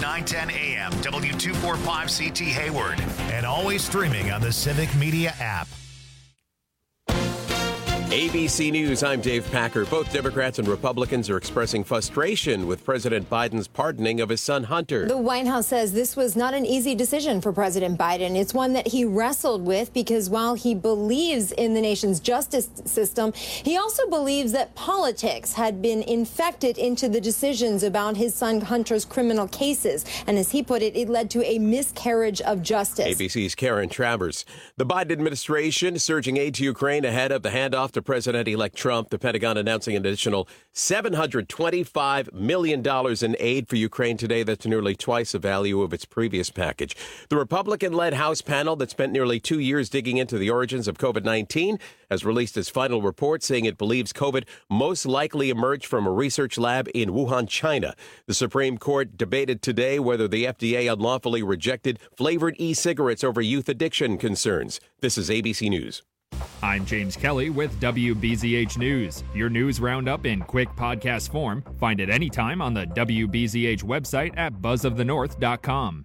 910 AM, W245CT Hayward. And always streaming on the Civic Media app. ABC News, I'm Dave Packer. Both Democrats and Republicans are expressing frustration with President Biden's pardoning of his son Hunter. The White House says this was not an easy decision for President Biden. It's one that he wrestled with because while he believes in the nation's justice system, he also believes that politics had been infected into the decisions about his son Hunter's criminal cases. And as he put it, it led to a miscarriage of justice. ABC's Karen Travers. The Biden administration surging aid to Ukraine ahead of the handoff to President-elect Trump. The Pentagon announcing an additional $725 million in aid for Ukraine today. That's nearly twice the value of its previous package. The Republican-led House panel that spent nearly 2 years digging into the origins of COVID-19 has released its final report saying it believes COVID most likely emerged from a research lab in Wuhan, China. The Supreme Court debated today whether the FDA unlawfully rejected flavored e-cigarettes over youth addiction concerns. This is ABC News. I'm James Kelly with WBZH News, your news roundup in quick podcast form. Find it anytime on the WBZH website at buzzofthenorth.com.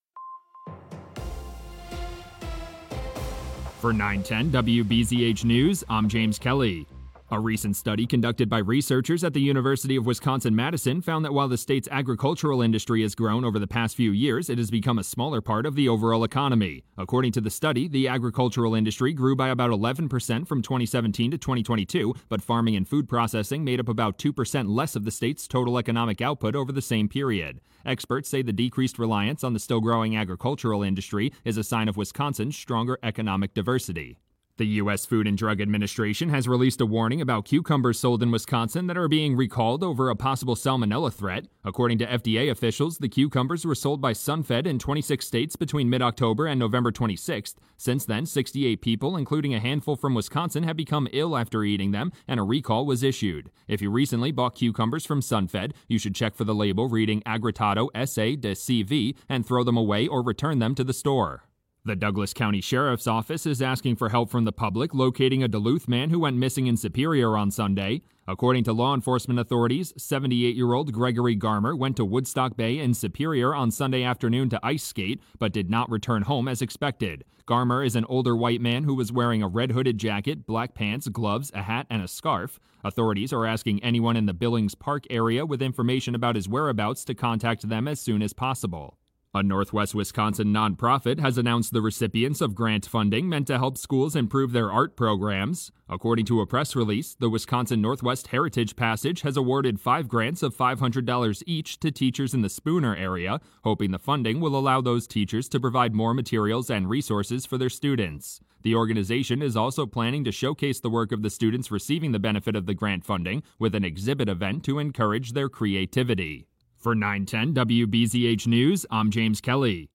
For 910 WBZH News, I'm James Kelly. A recent study conducted by researchers at the University of Wisconsin-Madison found that while the state's agricultural industry has grown over the past few years, it has become a smaller part of the overall economy. According to the study, the agricultural industry grew by about 11% from 2017 to 2022, but farming and food processing made up about 2% less of the state's total economic output over the same period. Experts say the decreased reliance on the still-growing agricultural industry is a sign of Wisconsin's stronger economic diversity. The U.S. Food and Drug Administration has released a warning about cucumbers sold in Wisconsin that are being recalled over a possible salmonella threat. According to FDA officials, the cucumbers were sold by SunFed in 26 states between mid-October and November 26th. Since then, 68 people, including a handful from Wisconsin, have become ill after eating them, and a recall was issued. If you recently bought cucumbers from SunFed, you should check for the label reading Aggretato SA de CV and throw them away or return them to the store. The Douglas County Sheriff's Office is asking for help from the public locating a Duluth man who went missing in Superior on Sunday. According to law enforcement authorities, 78-year-old Gregory Garmer went to Woodstock Bay in Superior on Sunday afternoon to ice skate, but did not return home as expected. Garmer is an older white man who was wearing a red hooded jacket, black pants, gloves, a hat, and a scarf. Authorities are asking anyone in the Billings Park area with information about his whereabouts to contact them as soon as possible. A Northwest Wisconsin nonprofit has announced the recipients of grant funding meant to help schools improve their art programs. According to a press release, the Wisconsin Northwest Heritage Passage has awarded 5 grants of $500 each to teachers in the Spooner area, hoping the funding will allow those teachers to provide more materials and resources for their students. The organization is also planning to showcase the work of the students receiving the benefit of the grant funding with an exhibit event to encourage their creativity. For 910 WBZH News, I'm James Kelly.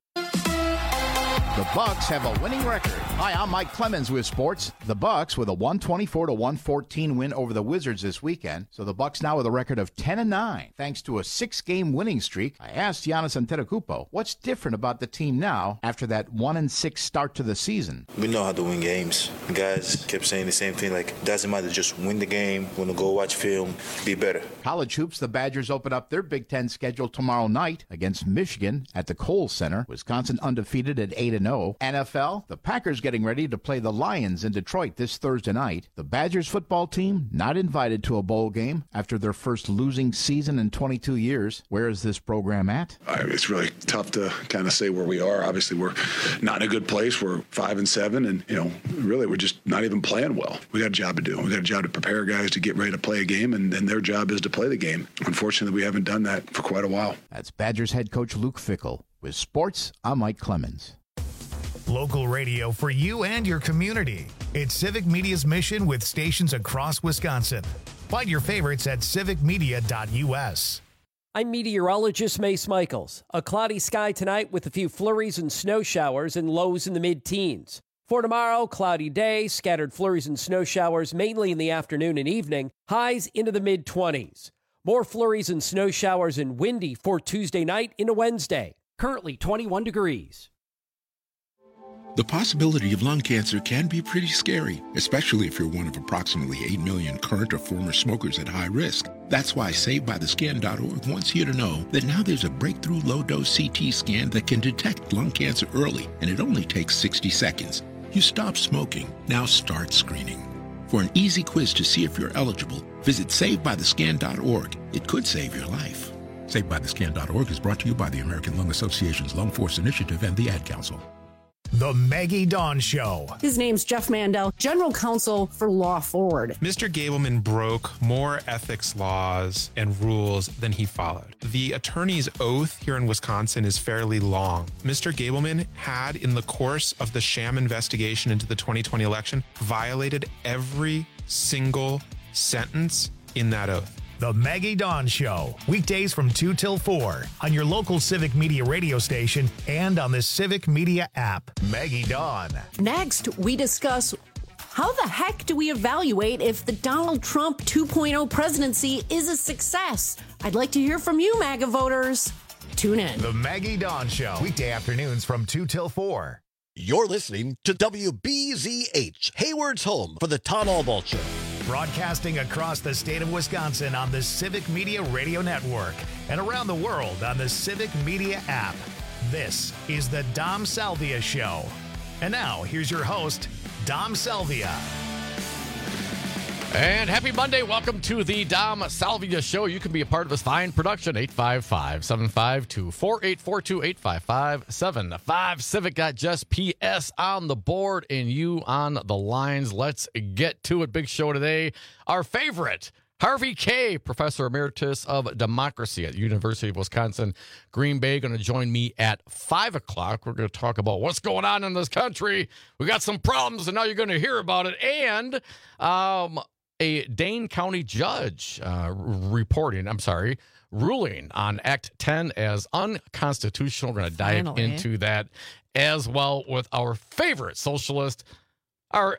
The Bucks have a winning record. Hi, I'm Mike Clemens with sports. The Bucks with a 124-114 win over the Wizards this weekend. So the Bucks now with a record of 10-9, thanks to a 6-game winning streak. I asked Giannis Antetokounmpo, what's different about the team now after that 1-6 start to the season? We know how to win games. The guys kept saying the same thing, like, doesn't matter, just win the game. When to go watch film, be better. College hoops, the Badgers open up their Big Ten schedule tomorrow night against Michigan at the Kohl Center. Wisconsin undefeated at 8-0. NFL, the Packers getting ready to play the Lions in Detroit this Thursday night. The Badgers football team not invited to a bowl game after their first losing season in 22 years. Where is this program at? It's really tough to kind of say where we are. Obviously, we're not in a good place. We're 5-7, and really we're just not even playing well. We got a job to do. We got a job to prepare guys to get ready to play a game, and their job is to play the game. Unfortunately, we haven't done that for quite a while. That's Badgers head coach Luke Fickell. With sports, I'm Mike Clemens. Local radio for you and your community. It's Civic Media's mission with stations across Wisconsin. Find your favorites at civicmedia.us. I'm meteorologist Mace Michaels. A cloudy sky tonight with a few flurries and snow showers and lows in the mid-teens. For tomorrow, cloudy day, scattered flurries and snow showers mainly in the afternoon and evening, highs into the mid-20s. More flurries and snow showers and windy for Tuesday night into Wednesday. Currently 21 degrees. The possibility of lung cancer can be pretty scary, especially if you're one of approximately 8 million current or former smokers at high risk. That's why SaveByTheScan.org wants you to know that now there's a breakthrough low-dose CT scan that can detect lung cancer early, and it only takes 60 seconds. You stop smoking, now start screening. For an easy quiz to see if you're eligible, visit SaveByTheScan.org. It could save your life. SaveByTheScan.org is brought to you by the American Lung Association's Lung Force Initiative and the Ad Council. The Maggie Dawn Show. His name's Jeff Mandel, General Counsel for Law Forward. Mr. Gableman broke more ethics laws and rules than he followed. The attorney's oath here in Wisconsin is fairly long. Mr. Gableman had, in the course of the sham investigation into the 2020 election, violated every single sentence in that oath. The Maggie Dawn Show, weekdays from 2 till 4 on your local Civic Media radio station and on the Civic Media app. Maggie Dawn. Next, we discuss how the heck do we evaluate if the Donald Trump 2.0 presidency is a success? I'd like to hear from you, MAGA voters. Tune in. The Maggie Dawn Show, weekday afternoons from 2 till 4. You're listening to WBZH, Hayward's home for the Tom Albaugh Show. Broadcasting across the state of Wisconsin on the Civic Media Radio Network and around the world on the Civic Media app. This is the Dom Salvia Show. And now, here's your host, Dom Salvia. And happy Monday. Welcome to the Dom Salvia Show. You can be a part of this fine production. 855-752-4842, 855-75 Civic. Got just PS on the board and you on the lines. Let's get to it. Big show today. Our favorite, Harvey Kaye, Professor Emeritus of Democracy at the University of Wisconsin, Green Bay, going to join me at 5 o'clock. We're going to talk about what's going on in this country. We got some problems, and now you're going to hear about it. And a Dane County judge ruling on Act 10 as unconstitutional. We're going to dive into that as well with our favorite socialist, our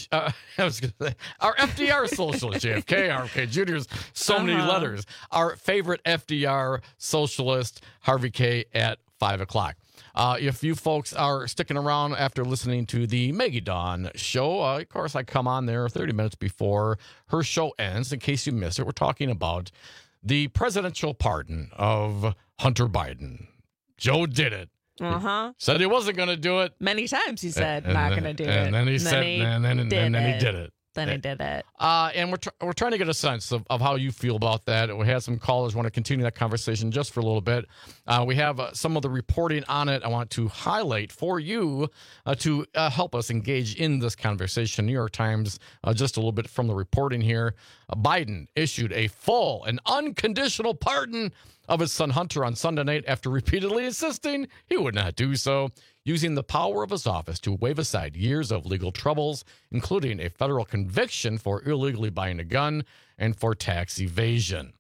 FDR socialist, JFK, RFK Jr.'s so many letters. Our favorite FDR socialist, Harvey Kaye, at 5 o'clock. If you folks are sticking around after listening to the Maggie Dawn Show, of course, I come on there 30 minutes before her show ends. In case you missed it, we're talking about the presidential pardon of Hunter Biden. Joe did it. Said he wasn't going to do it. Many times he said, not going to do it. And then he said, and then he did it. Then he did it. And we're trying to get a sense of how you feel about that. We had some callers want to continue that conversation just for a little bit. We have some of the reporting on it I want to highlight for you to help us engage in this conversation. New York Times, just a little bit from the reporting here. Biden issued a full and unconditional pardon of his son Hunter on Sunday night after repeatedly insisting he would not do so, using the power of his office to wave aside years of legal troubles, including a federal conviction for illegally buying a gun and for tax evasion.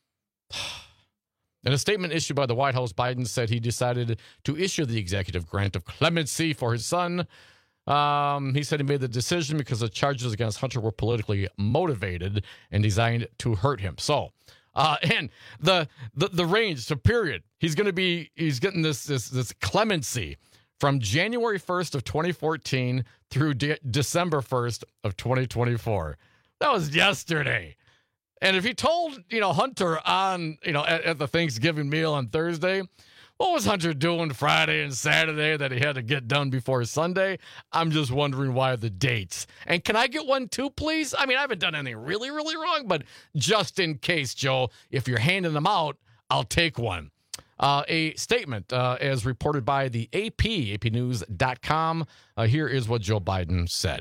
In a statement issued by the White House, Biden said he decided to issue the executive grant of clemency for his son. He said he made the decision because the charges against Hunter were politically motivated and designed to hurt him. So, and the range, the period, he's getting this clemency from January 1st of 2014 through December 1st of 2024. That was yesterday. And if he told, Hunter on, at the Thanksgiving meal on Thursday, what was Hunter doing Friday and Saturday that he had to get done before Sunday? I'm just wondering why the dates. And can I get one too, please? I mean, I haven't done anything really, really wrong, but just in case, Joe, if you're handing them out, I'll take one. A statement as reported by the AP, apnews.com. Here is what Joe Biden said.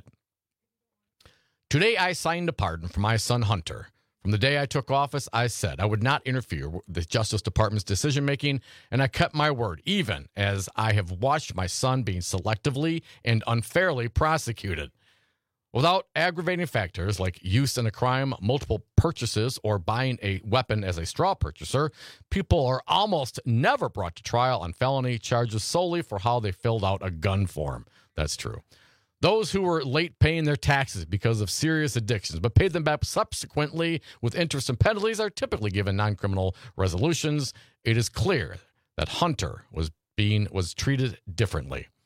Today, I signed a pardon for my son, Hunter. From the day I took office, I said I would not interfere with the Justice Department's decision-making, and I kept my word, even as I have watched my son being selectively and unfairly prosecuted. Without aggravating factors like use in a crime, multiple purchases, or buying a weapon as a straw purchaser, people are almost never brought to trial on felony charges solely for how they filled out a gun form. That's true. Those who were late paying their taxes because of serious addictions but paid them back subsequently with interest and penalties are typically given non-criminal resolutions. It is clear that Hunter was treated differently.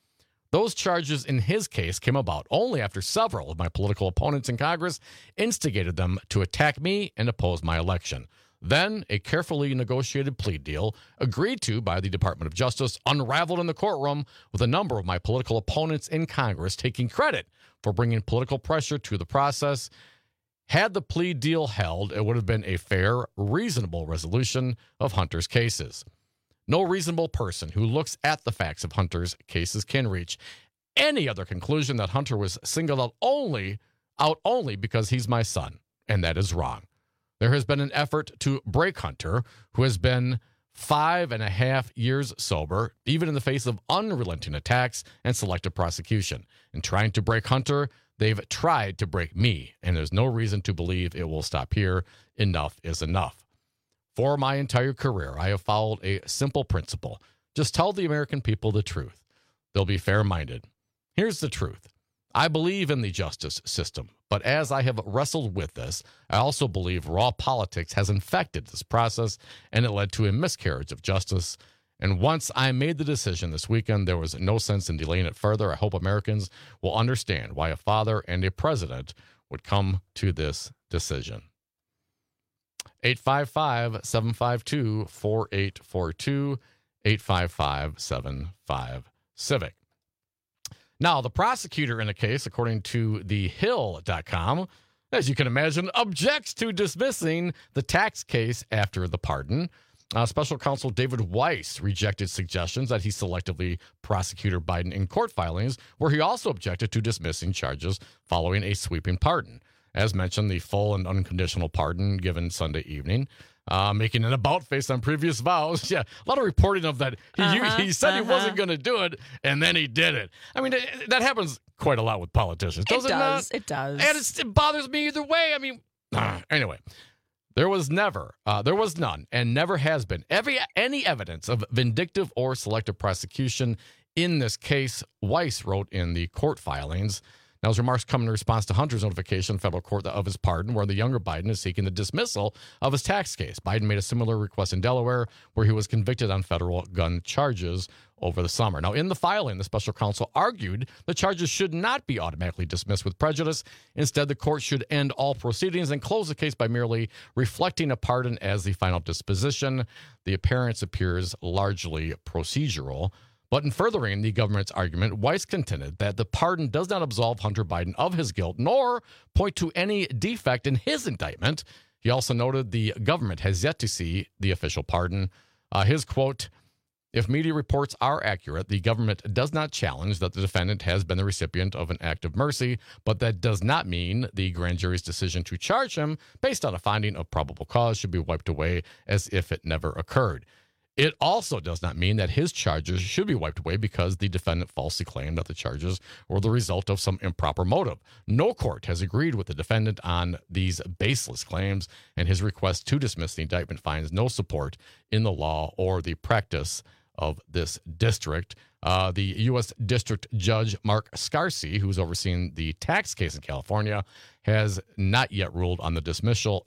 Those charges in his case came about only after several of my political opponents in Congress instigated them to attack me and oppose my election. Then, a carefully negotiated plea deal, agreed to by the Department of Justice, unraveled in the courtroom with a number of my political opponents in Congress taking credit for bringing political pressure to the process. Had the plea deal held, it would have been a fair, reasonable resolution of Hunter's cases. No reasonable person who looks at the facts of Hunter's cases can reach any other conclusion that Hunter was singled out only because he's my son, and that is wrong. There has been an effort to break Hunter, who has been 5.5 years sober, even in the face of unrelenting attacks and selective prosecution. In trying to break Hunter, they've tried to break me, and there's no reason to believe it will stop here. Enough is enough. For my entire career, I have followed a simple principle. Just tell the American people the truth. They'll be fair-minded. Here's the truth. I believe in the justice system, but as I have wrestled with this, I also believe raw politics has infected this process, and it led to a miscarriage of justice. And once I made the decision this weekend, there was no sense in delaying it further. I hope Americans will understand why a father and a president would come to this decision. 855-752-4842, 855-75-CIVIC. Now, the prosecutor in the case, according to thehill.com, as you can imagine, objects to dismissing the tax case after the pardon. Special counsel David Weiss rejected suggestions that he selectively prosecuted Biden in court filings, where he also objected to dismissing charges following a sweeping pardon. As mentioned, the full and unconditional pardon given Sunday evening, making an about face on previous vows. Yeah, a lot of reporting of that. He said he wasn't going to do it, and then he did it. I mean, that happens quite a lot with politicians, doesn't it? It does. And it bothers me either way. I mean, anyway, there was none, and never has been any evidence of vindictive or selective prosecution in this case, Weiss wrote in the court filings. Now, his remarks come in response to Hunter's notification in federal court of his pardon, where the younger Biden is seeking the dismissal of his tax case. Biden made a similar request in Delaware, where he was convicted on federal gun charges over the summer. Now, in the filing, the special counsel argued the charges should not be automatically dismissed with prejudice. Instead, the court should end all proceedings and close the case by merely reflecting a pardon as the final disposition. The appearance appears largely procedural. But in furthering the government's argument, Weiss contended that the pardon does not absolve Hunter Biden of his guilt, nor point to any defect in his indictment. He also noted the government has yet to see the official pardon. His quote, "If media reports are accurate, the government does not challenge that the defendant has been the recipient of an act of mercy, but that does not mean the grand jury's decision to charge him based on a finding of probable cause should be wiped away as if it never occurred. It also does not mean that his charges should be wiped away because the defendant falsely claimed that the charges were the result of some improper motive. No court has agreed with the defendant on these baseless claims, and his request to dismiss the indictment finds no support in the law or the practice of this district." The U.S. District Judge Mark Scarsi, who's overseeing the tax case in California, has not yet ruled on the dismissal.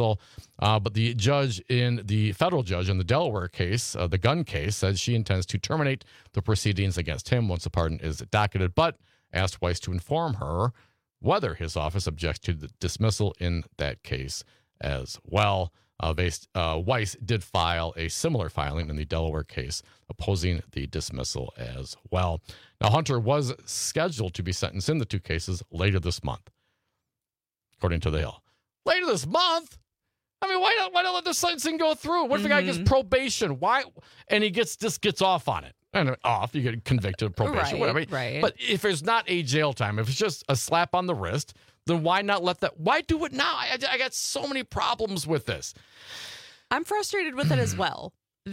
But the federal judge in the Delaware case, the gun case, said she intends to terminate the proceedings against him once the pardon is docketed, but asked Weiss to inform her whether his office objects to the dismissal in that case as well. Weiss did file a similar filing in the Delaware case opposing the dismissal as well. Now, Hunter was scheduled to be sentenced in the two cases later this month, according to the Hill. Later this month? I mean, why not let the sentencing go through? What if the guy gets probation? Why? And he gets off on it. And off, you get convicted of probation, whatever. Right. But if there's not a jail time, if it's just a slap on the wrist, then why not let that? Why do it now? I got so many problems with this. I'm frustrated with it as well.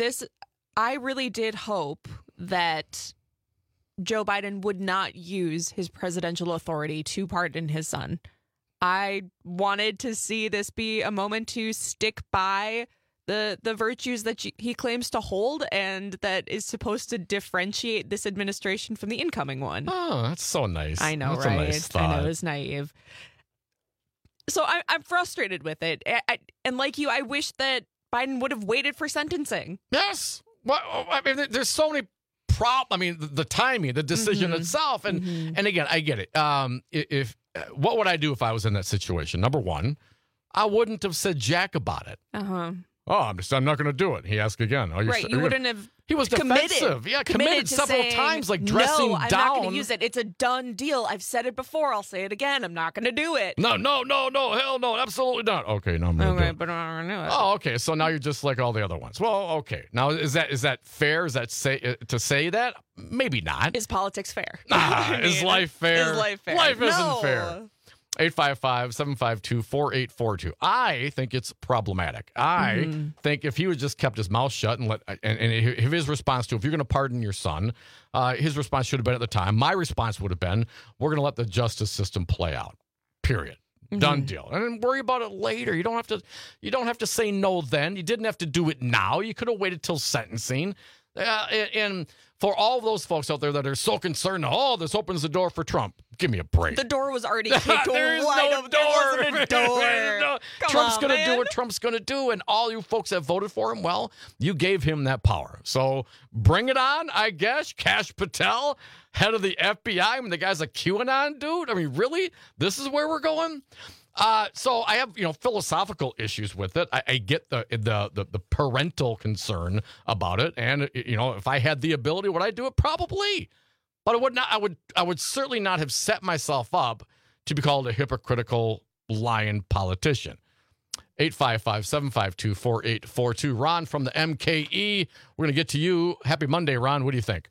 I really did hope that Joe Biden would not use his presidential authority to pardon his son. I wanted to see this be a moment to stick by the virtues that he claims to hold and that is supposed to differentiate this administration from the incoming one. Oh, that's so nice. I know, that's right? A nice thought. I know, it's naive. So I'm frustrated with it. And like you, I wish that Biden would have waited for sentencing. Yes. Well, I mean, there's so many problem. I mean, the timing, the decision itself, and again, I get it. If what would I do if I was in that situation? Number one, I wouldn't have said jack about it. Oh, I'm not going to do it. He asked again. Oh, You wouldn't have. He was defensive. Committed several times, like dressing I'm down. not going to use it. It's a done deal. I've said it before. I'll say it again. I'm not going to do it. No, hell no, absolutely not. Okay, no, I'm going to do it. But I'm going to do it. Oh, okay. So now you're just like all the other ones. Well, okay. Now is that fair? Is that to say that? Maybe not. Is politics fair? Is life fair? Is life fair? Life isn't fair. 855-752-4842. I think it's problematic. I think if he would just kept his mouth shut and if his response to, if you're going to pardon your son, his response should have been at the time. My response would have been, we're going to let the justice system play out. Period. Done deal. And then worry about it later. You don't have to say no then. You didn't have to do it now. You could have waited till sentencing. And for all those folks out there that are so concerned, this opens the door for Trump. Give me a break. The door was already kicked There's wide no open. door. There wasn't a door. Trump's going to do what Trump's going to do, and all you folks that voted for him, well, you gave him that power. So bring it on, I guess. Kash Patel, head of the FBI. I mean, the guy's a QAnon dude. I mean, really? This is where we're going? So I have, philosophical issues with it. I get the parental concern about it, and if I had the ability, would I do it? Probably, but I would not. I would certainly not have set myself up to be called a hypocritical, lying politician. 855-752-4842. Ron from the MKE. We're going to get to you. Happy Monday, Ron. What do you think?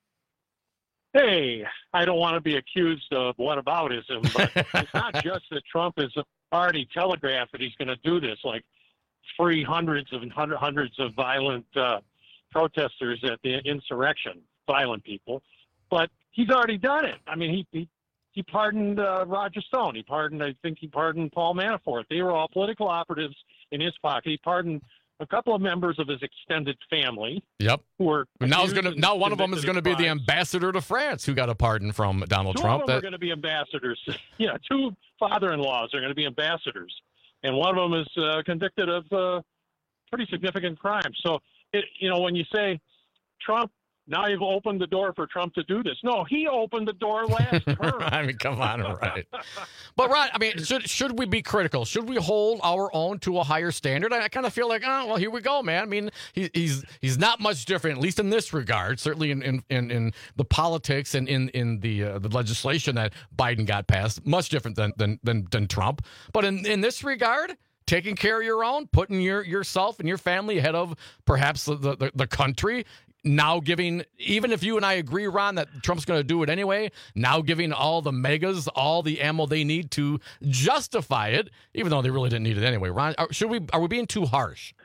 Hey, I don't want to be accused of whataboutism, but it's not just that Trump has already telegraphed that he's going to do this, like free hundreds of violent protesters at the insurrection, violent people, but he's already done it. I mean, he pardoned Roger Stone. I think he pardoned Paul Manafort. They were all political operatives in his pocket. He pardoned a couple of members of his extended family. Yep. Who were now one of them is going to be the ambassador to France who got a pardon from Donald Trump. Two of them are going to be ambassadors. Yeah, two father-in-laws are going to be ambassadors, and one of them is convicted of pretty significant crimes. So, when you say Trump, now you've opened the door for Trump to do this. No, he opened the door last term. I mean, come on, right? But Ron, I mean, should we be critical? Should we hold our own to a higher standard? I kind of feel like, here we go, man. I mean, he's not much different, at least in this regard. Certainly in the politics and in the legislation that Biden got passed, much different than Trump. But in this regard, taking care of your own, putting yourself and your family ahead of perhaps the country. Now giving, even if you and I agree, Ron, that Trump's going to do it anyway, now giving all the megas all the ammo they need to justify it, even though they really didn't need it anyway. Ron, are we being too harsh?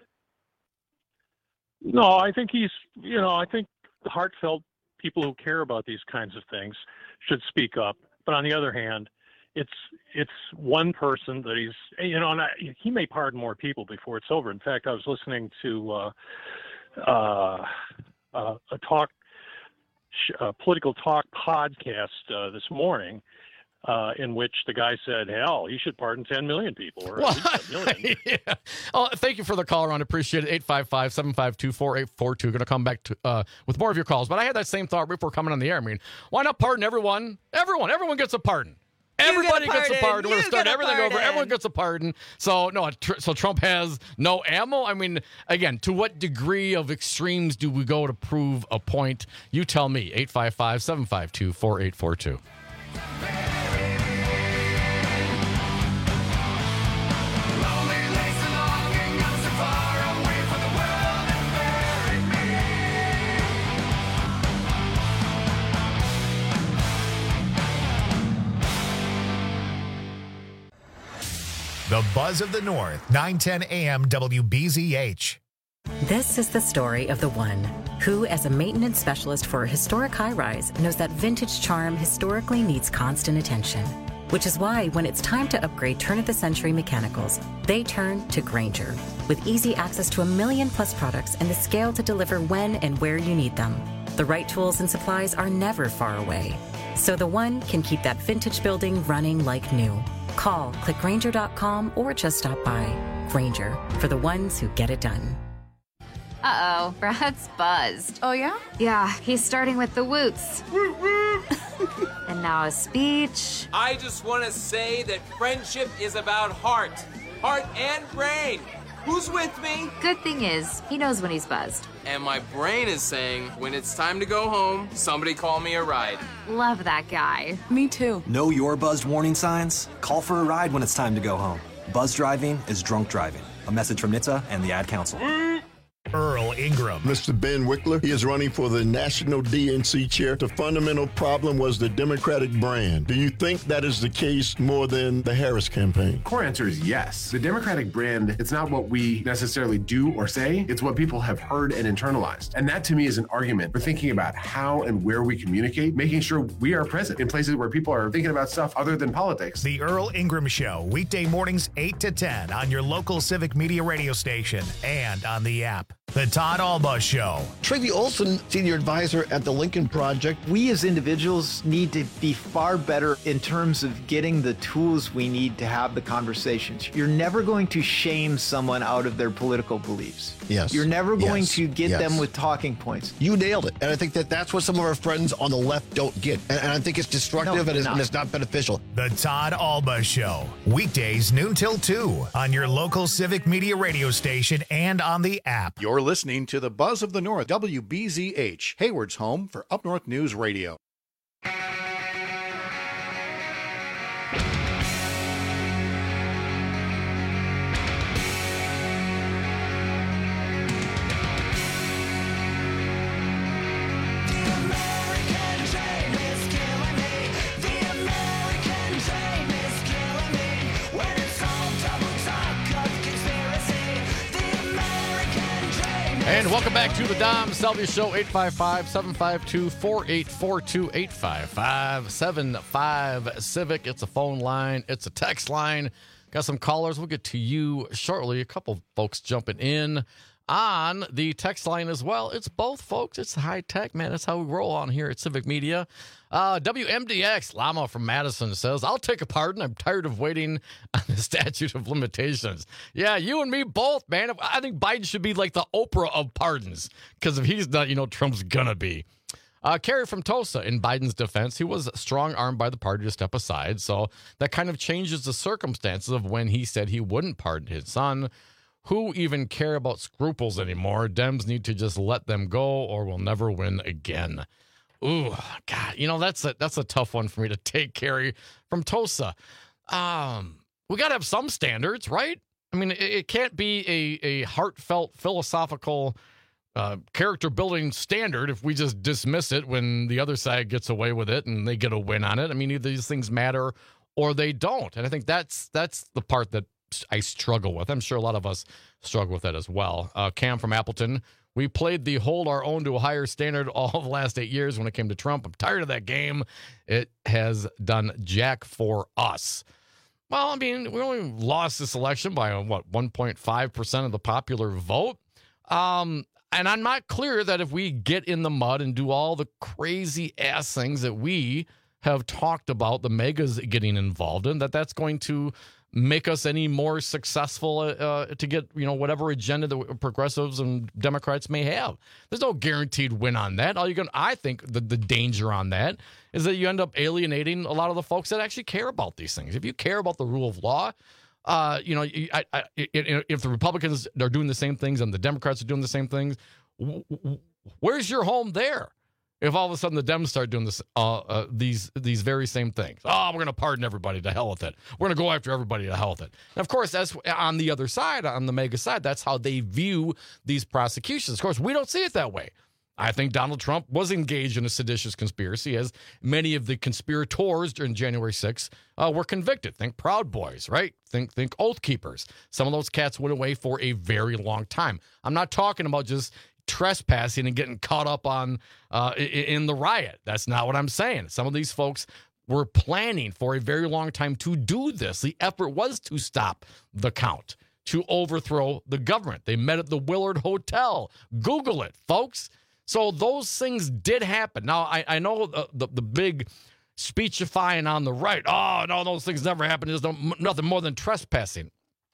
No, I think I think heartfelt people who care about these kinds of things should speak up. But on the other hand, it's one person that he's, and he may pardon more people before it's over. In fact, I was listening to a political talk podcast this morning in which the guy said, hell, he should pardon 10 million people. Or at least 1 million. Yeah. Oh, thank you for the call, Ron. Appreciate it. 855-752-4842. Going to come back with more of your calls. But I had that same thought before coming on the air. I mean, why not pardon everyone? Everyone gets a pardon. Everybody gets a pardon. We're going to start everything over. Everyone gets a pardon. So, so Trump has no ammo? I mean, again, to what degree of extremes do we go to prove a point? You tell me. 855-752-4842. The Buzz of the North, 910 AM WBZH. This is the story of the one who, as a maintenance specialist for a historic high-rise, knows that vintage charm historically needs constant attention. Which is why when it's time to upgrade turn-of-the-century mechanicals, they turn to Grainger. With easy access to 1 million-plus products and the scale to deliver when and where you need them. The right tools and supplies are never far away. So the one can keep that vintage building running like new. Call, click Grainger.com, or just stop by. Grainger, for the ones who get it done. Uh-oh, Brad's buzzed. Oh, yeah? Yeah, he's starting with the woots. And now a speech. I just want to say that friendship is about heart and brain. Who's with me? Good thing is, he knows when he's buzzed. And my brain is saying, when it's time to go home, somebody call me a ride. Love that guy. Me too. Know your buzzed warning signs? Call for a ride when it's time to go home. Buzz driving is drunk driving. A message from NHTSA and the Ad Council. Earl Ingram. Mr. Ben Wickler, he is running for the national DNC chair. The fundamental problem was the Democratic brand. Do you think that is the case more than the Harris campaign? Core answer is yes. The Democratic brand, it's not what we necessarily do or say, it's what people have heard and internalized. And that to me is an argument for thinking about how and where we communicate, making sure we are present in places where people are thinking about stuff other than politics. The Earl Ingram Show, weekday mornings 8 to 10 on your local Civic Media radio station and on the app. The Todd Alba Show. Tracy Olson, senior advisor at the Lincoln Project. We as individuals need to be far better in terms of getting the tools we need to have the conversations. You're never going to shame someone out of their political beliefs. Yes. You're never going to get them with talking points. You nailed it. And I think that's what some of our friends on the left don't get. And I think it's destructive and it's not beneficial. The Todd Alba Show. Weekdays noon till 2 on your local Civic Media radio station and on the app. You're listening to the Buzz of the North, WBZH, Hayward's home for Up North News Radio. And welcome back to the Dom Selvey Show, 855-752-4842, 855-75-CIVIC. It's a phone line. It's a text line. Got some callers. We'll get to you shortly. A couple folks jumping in on the text line as well. It's both, folks. It's high tech, man. That's how we roll on here at Civic Media. WMDX, Lama from Madison says, I'll take a pardon. I'm tired of waiting on the statute of limitations. Yeah, you and me both, man. I think Biden should be like the Oprah of pardons, because if he's not, Trump's gonna be. Kerry from Tosa, in Biden's defense, he was strong-armed by the party to step aside, so that kind of changes the circumstances of when he said he wouldn't pardon his son. Who even care about scruples anymore? Dems need to just let them go or we'll never win again. Ooh, God, that's a tough one for me to take, Kerry from Tosa. We got to have some standards, right? I mean, it can't be a heartfelt, philosophical, character-building standard if we just dismiss it when the other side gets away with it and they get a win on it. I mean, either these things matter or they don't. And I think that's the part that I struggle with. I'm sure a lot of us struggle with that as well. Cam from Appleton, we played the hold our own to a higher standard all of the last 8 years when it came to Trump. I'm tired of that game. It has done jack for us. Well, I mean, we only lost this election by, 1.5% of the popular vote. And I'm not clear that if we get in the mud and do all the crazy ass things that we have talked about, the megas getting involved in, that's going to make us any more successful to get, whatever agenda the progressives and Democrats may have. There's no guaranteed win on that. I think the danger on that is that you end up alienating a lot of the folks that actually care about these things. If you care about the rule of law, if the Republicans are doing the same things and the Democrats are doing the same things, where's your home there? If all of a sudden the Dems start doing this, these very same things. We're going to pardon everybody, to hell with it. We're going to go after everybody, to hell with it. And of course, that's on the other side, on the mega side, that's how they view these prosecutions. Of course, we don't see it that way. I think Donald Trump was engaged in a seditious conspiracy, as many of the conspirators during January 6th were convicted. Think Proud Boys, right? Think Oath Keepers. Some of those cats went away for a very long time. I'm not talking about just trespassing and getting caught up on in the riot. That's not what I'm saying. Some of these folks were planning for a very long time to do this. The effort was to stop the count, to overthrow the government. They met at the Willard Hotel. Google it, folks. So those things did happen. Now, I know the big speechifying on the right. Oh, no, those things never happened. There's nothing more than trespassing.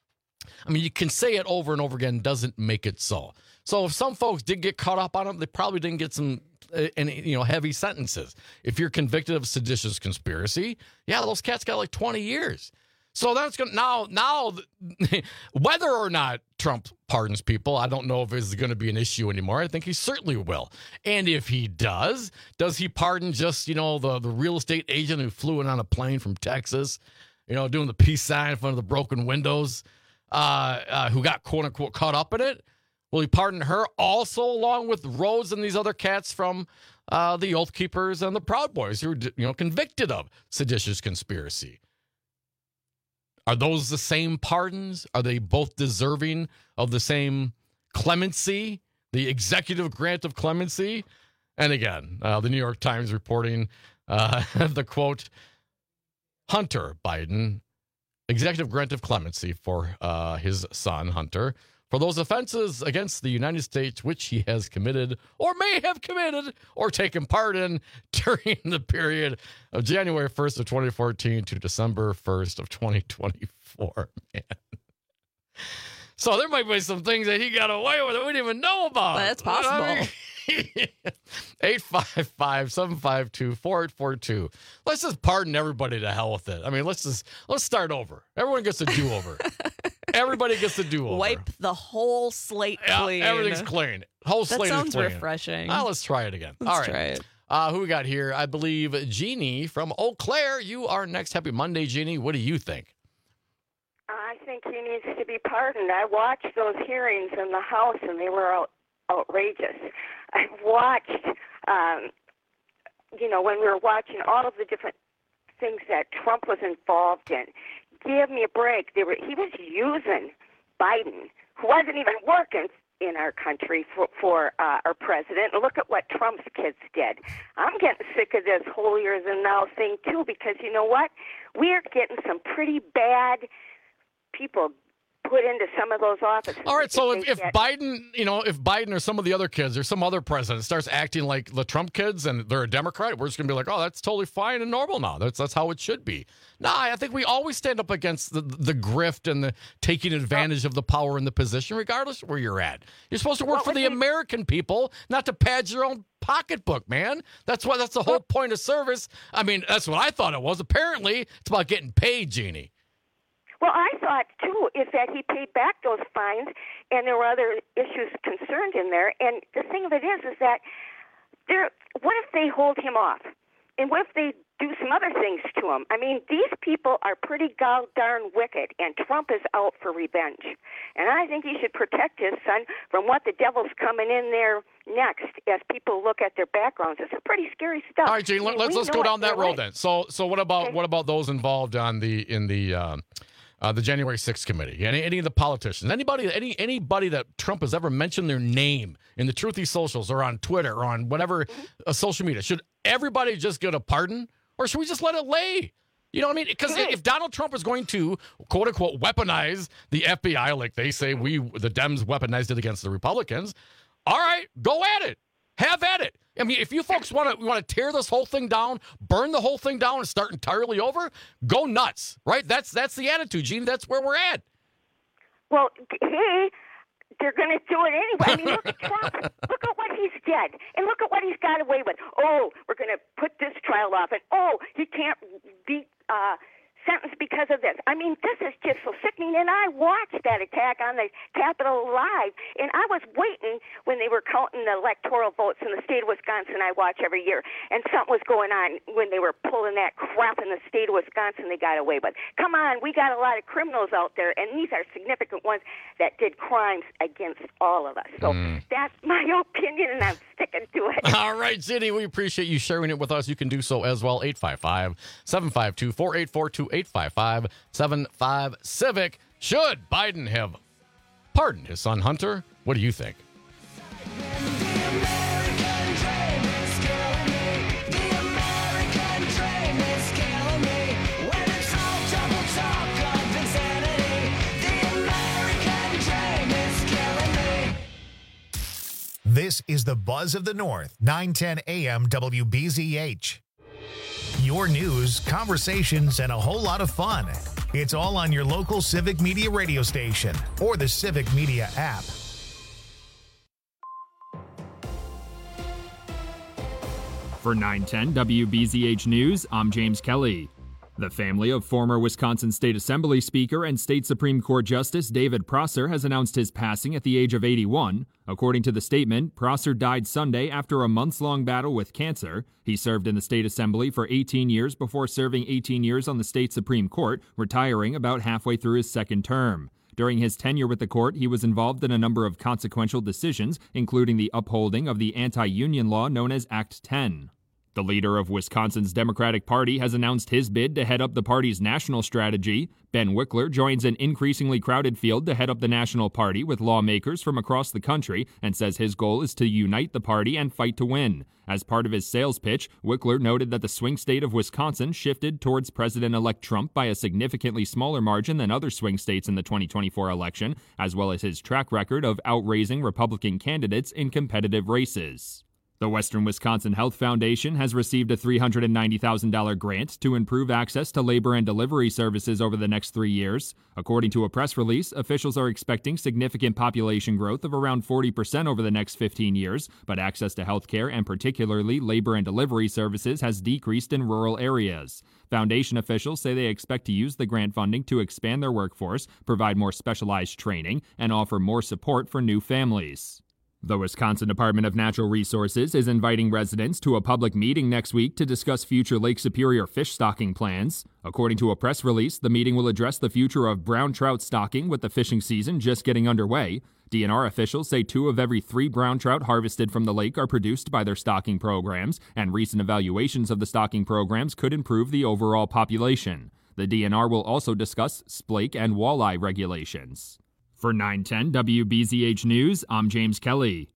I mean, you can say it over and over again, doesn't make it so. So if some folks did get caught up on it, they probably didn't get some heavy sentences. If you're convicted of seditious conspiracy, yeah, those cats got like 20 years. So that's going to now whether or not Trump pardons people, I don't know if it's going to be an issue anymore. I think he certainly will. And if he does he pardon just, the real estate agent who flew in on a plane from Texas, doing the peace sign in front of the broken windows, who got quote unquote caught up in it? Will he pardon her also along with Rhodes and these other cats from the Oath Keepers and the Proud Boys who were convicted of seditious conspiracy? Are those the same pardons? Are they both deserving of the same clemency, the executive grant of clemency? And again, the New York Times reporting the quote, Hunter Biden, executive grant of clemency for his son, Hunter, for those offenses against the United States which he has committed or may have committed or taken part in during the period of January 1st of 2014 to December 1st of 2024. Man. So there might be some things that he got away with that we didn't even know about. That's possible. 855-752-4842. Let's just pardon everybody to hell with it. I mean, let's start over. Everyone gets a do-over. Everybody gets a do-over. Wipe the whole slate clean. Everything's clean. Whole slate is clean. That sounds refreshing. Let's try it again. All right. Try it. Who we got here? I believe Jeannie from Eau Claire. You are next. Happy Monday, Jeannie. What do you think? I think he needs to be pardoned. I watched those hearings in the House, and they were outrageous. I've watched, when we were watching all of the different things that Trump was involved in. Give me a break. He was using Biden, who wasn't even working in our country for our president. And look at what Trump's kids did. I'm getting sick of this holier than thou thing, too, because you know what? We're getting some pretty bad people put into some of those offices. All right, so if Biden, if Biden or some of the other kids or some other president starts acting like the Trump kids and they're a Democrat, we're just going to be like, oh, that's totally fine and normal now. That's how it should be. No, I think we always stand up against the grift and the taking advantage of the power and the position, regardless of where you're at. You're supposed to work for the American people, not to pad your own pocketbook, man. That's the whole point of service. I mean, that's what I thought it was. Apparently, it's about getting paid, Jeannie. Well, I thought, too, is that he paid back those fines, and there were other issues concerned in there. And the thing of it is that what if they hold him off? And what if they do some other things to him? I mean, these people are pretty darn wicked, and Trump is out for revenge. And I think he should protect his son from what the devil's coming in there next as people look at their backgrounds. It's pretty scary stuff. All right, Jane, let's go down that road then. So what about those involved in the January 6th committee? Any of the politicians? Anybody that Trump has ever mentioned their name in the Truthy socials or on Twitter or on whatever social media? Should everybody just get a pardon, or should we just let it lay? You know what I mean? Because if Donald Trump is going to, quote unquote, weaponize the FBI like they say the Dems weaponized it against the Republicans, all right, go at it. Have at it. I mean, if you folks want to tear this whole thing down, burn the whole thing down and start entirely over, go nuts, right? That's the attitude, Gene. That's where we're at. Well, they're going to do it anyway. I mean, look at Trump. Look at what he's did. And look at what he's got away with. Oh, we're going to put this trial off. And, he can't be sentenced because of this. I mean, this is just so sickening. And I watched that attack on the Capitol live, and I was waiting when they were counting the electoral votes in the state of Wisconsin. I watch every year, and something was going on when they were pulling that crap in the state of Wisconsin they got away with. Come on, we got a lot of criminals out there, and these are significant ones that did crimes against all of us. So that's my opinion, and I'm sticking to it. All right, Ginny, we appreciate you sharing it with us. You can do so as well. 855-752-4842. 855-75-CIVIC. Should Biden have pardoned his son Hunter? What do you think? This is the Buzz of the North, 910 AM WBZH. Your news, conversations, and a whole lot of fun. It's all on your local Civic Media radio station or the Civic Media app. For 910 WBZH News, I'm James Kelly. The family of former Wisconsin State Assembly Speaker and State Supreme Court Justice David Prosser has announced his passing at the age of 81. According to the statement, Prosser died Sunday after a months-long battle with cancer. He served in the State Assembly for 18 years before serving 18 years on the State Supreme Court, retiring about halfway through his second term. During his tenure with the court, he was involved in a number of consequential decisions, including the upholding of the anti-union law known as Act 10. The leader of Wisconsin's Democratic Party has announced his bid to head up the party's national strategy. Ben Wickler joins an increasingly crowded field to head up the national party with lawmakers from across the country and says his goal is to unite the party and fight to win. As part of his sales pitch, Wickler noted that the swing state of Wisconsin shifted towards President-elect Trump by a significantly smaller margin than other swing states in the 2024 election, as well as his track record of outraising Republican candidates in competitive races. The Western Wisconsin Health Foundation has received a $390,000 grant to improve access to labor and delivery services over the next 3 years. According to a press release, officials are expecting significant population growth of around 40% over the next 15 years, but access to health care and particularly labor and delivery services has decreased in rural areas. Foundation officials say they expect to use the grant funding to expand their workforce, provide more specialized training, and offer more support for new families. The Wisconsin Department of Natural Resources is inviting residents to a public meeting next week to discuss future Lake Superior fish stocking plans. According to a press release, the meeting will address the future of brown trout stocking with the fishing season just getting underway. DNR officials say 2 of every 3 brown trout harvested from the lake are produced by their stocking programs, and recent evaluations of the stocking programs could improve the overall population. The DNR will also discuss splake and walleye regulations. For 910 WBZH News, I'm James Kelly.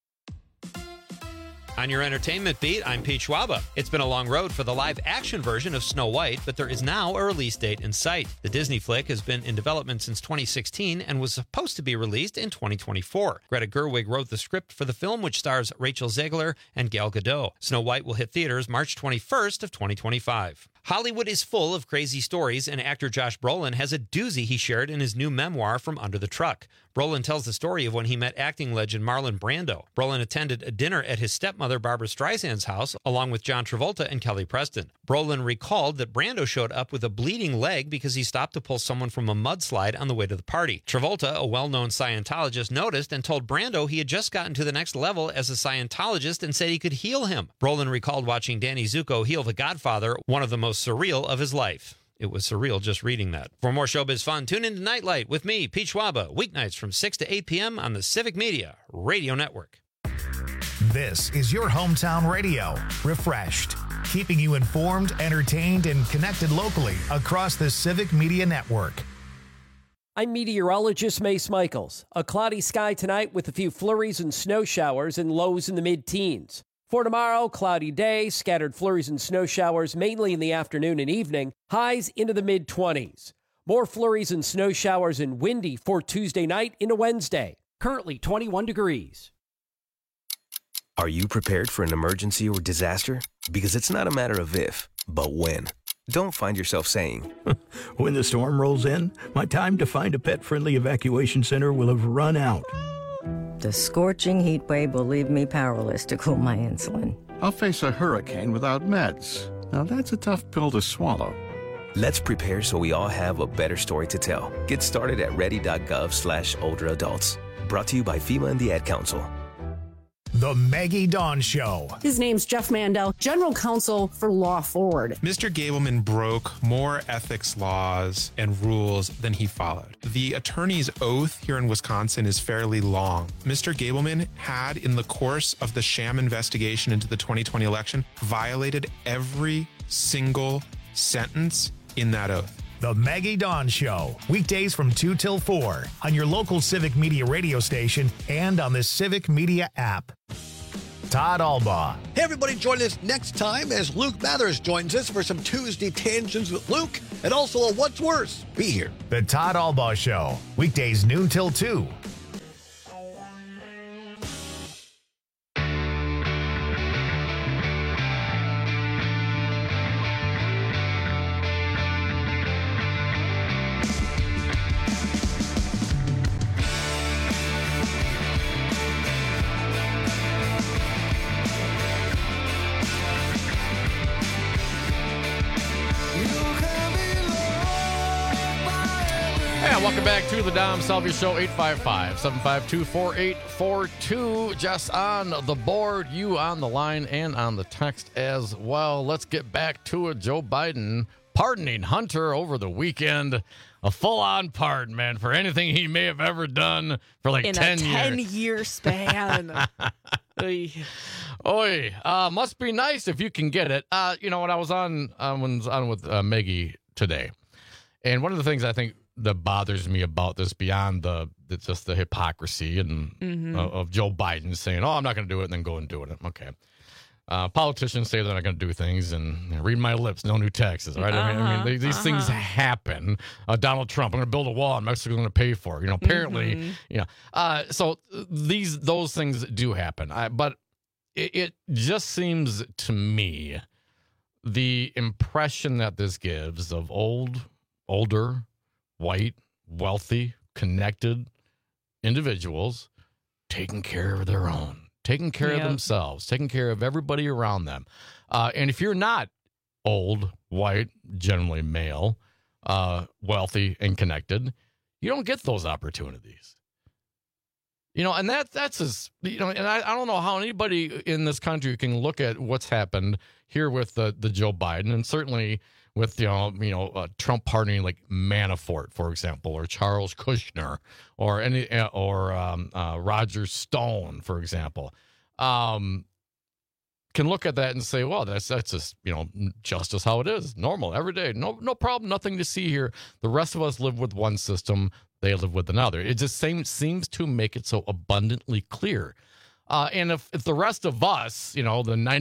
On your entertainment beat, I'm Pete Schwaba. It's been a long road for the live-action version of Snow White, but there is now a release date in sight. The Disney flick has been in development since 2016 and was supposed to be released in 2024. Greta Gerwig wrote the script for the film, which stars Rachel Zegler and Gal Gadot. Snow White will hit theaters March 21st of 2025. Hollywood is full of crazy stories, and actor Josh Brolin has a doozy he shared in his new memoir, From Under the Truck. Brolin tells the story of when he met acting legend Marlon Brando. Brolin attended a dinner at his stepmother Barbara Streisand's house, along with John Travolta and Kelly Preston. Brolin recalled that Brando showed up with a bleeding leg because he stopped to pull someone from a mudslide on the way to the party. Travolta, a well-known Scientologist, noticed and told Brando he had just gotten to the next level as a Scientologist and said he could heal him. Brolin recalled watching Danny Zuko heal The Godfather, one of the most surreal of his life. It was surreal just reading that. For more showbiz fun, tune into Nightlight with me, Pete Schwaba, weeknights from 6 to 8 p.m. on the Civic Media Radio Network. This is your hometown radio, refreshed, keeping you informed, entertained, and connected locally across the Civic Media Network. I'm meteorologist Mace Michaels. A cloudy sky tonight with a few flurries and snow showers and lows in the mid-teens. For tomorrow, cloudy day, scattered flurries and snow showers mainly in the afternoon and evening, highs into the mid-20s. More flurries and snow showers and windy for Tuesday night into Wednesday. Currently 21 degrees. Are you prepared for an emergency or disaster? Because it's not a matter of if, but when. Don't find yourself saying, when the storm rolls in, my time to find a pet-friendly evacuation center will have run out. The scorching heat wave will leave me powerless to cool my insulin. I'll face a hurricane without meds. Now that's a tough pill to swallow. Let's prepare so we all have a better story to tell. Get started at ready.gov/older adults. Brought to you by FEMA and the Ad Council. The Maggie Dawn Show. His name's Jeff Mandel, General Counsel for Law Forward. Mr. Gableman broke more ethics laws and rules than he followed. The attorney's oath here in Wisconsin is fairly long. Mr. Gableman had, in the course of the sham investigation into the 2020 election, violated every single sentence in that oath. The Maggie Dawn Show, weekdays from 2 till 4 on your local Civic Media radio station and on the Civic Media app. Todd Albaugh. Hey, everybody, join us next time as Luke Mathers joins us for some Tuesday Tangents with Luke and also a What's Worse. Be here. The Todd Albaugh Show, weekdays noon till 2. Welcome back to the Dom Salvia Show, 855-752-4842. Jess on the board, you on the line, and on the text as well. Let's get back to it. Joe Biden pardoning Hunter over the weekend. A full-on pardon, man, for anything he may have ever done for like 10 years. In a 10-year span. Oy, must be nice if you can get it. When I was on with Maggie today, and one of the things I think that bothers me about this, beyond just the hypocrisy and of Joe Biden saying, "Oh, I'm not going to do it," and then go and do it. Okay. Politicians say they're not going to do things, and read my lips, no new taxes, right? I mean, these things happen. Donald Trump, I'm going to build a wall, and Mexico's going to pay for it. Apparently, so those things do happen. But it just seems to me, the impression that this gives of older, white, wealthy, connected individuals taking care of their own. Taking care of themselves, taking care of everybody around them. And if you're not old, white, generally male, wealthy, and connected, you don't get those opportunities. And that's just, and I don't know how anybody in this country can look at what's happened here with the Joe Biden, and certainly with, Trump pardoning like Manafort, for example, or Charles Kushner, or Roger Stone, for example, can look at that and say, well, that's just, justice how it is, normal, every day, no problem, nothing to see here. The rest of us live with one system, they live with another. It just seems to make it so abundantly clear. And if the rest of us, the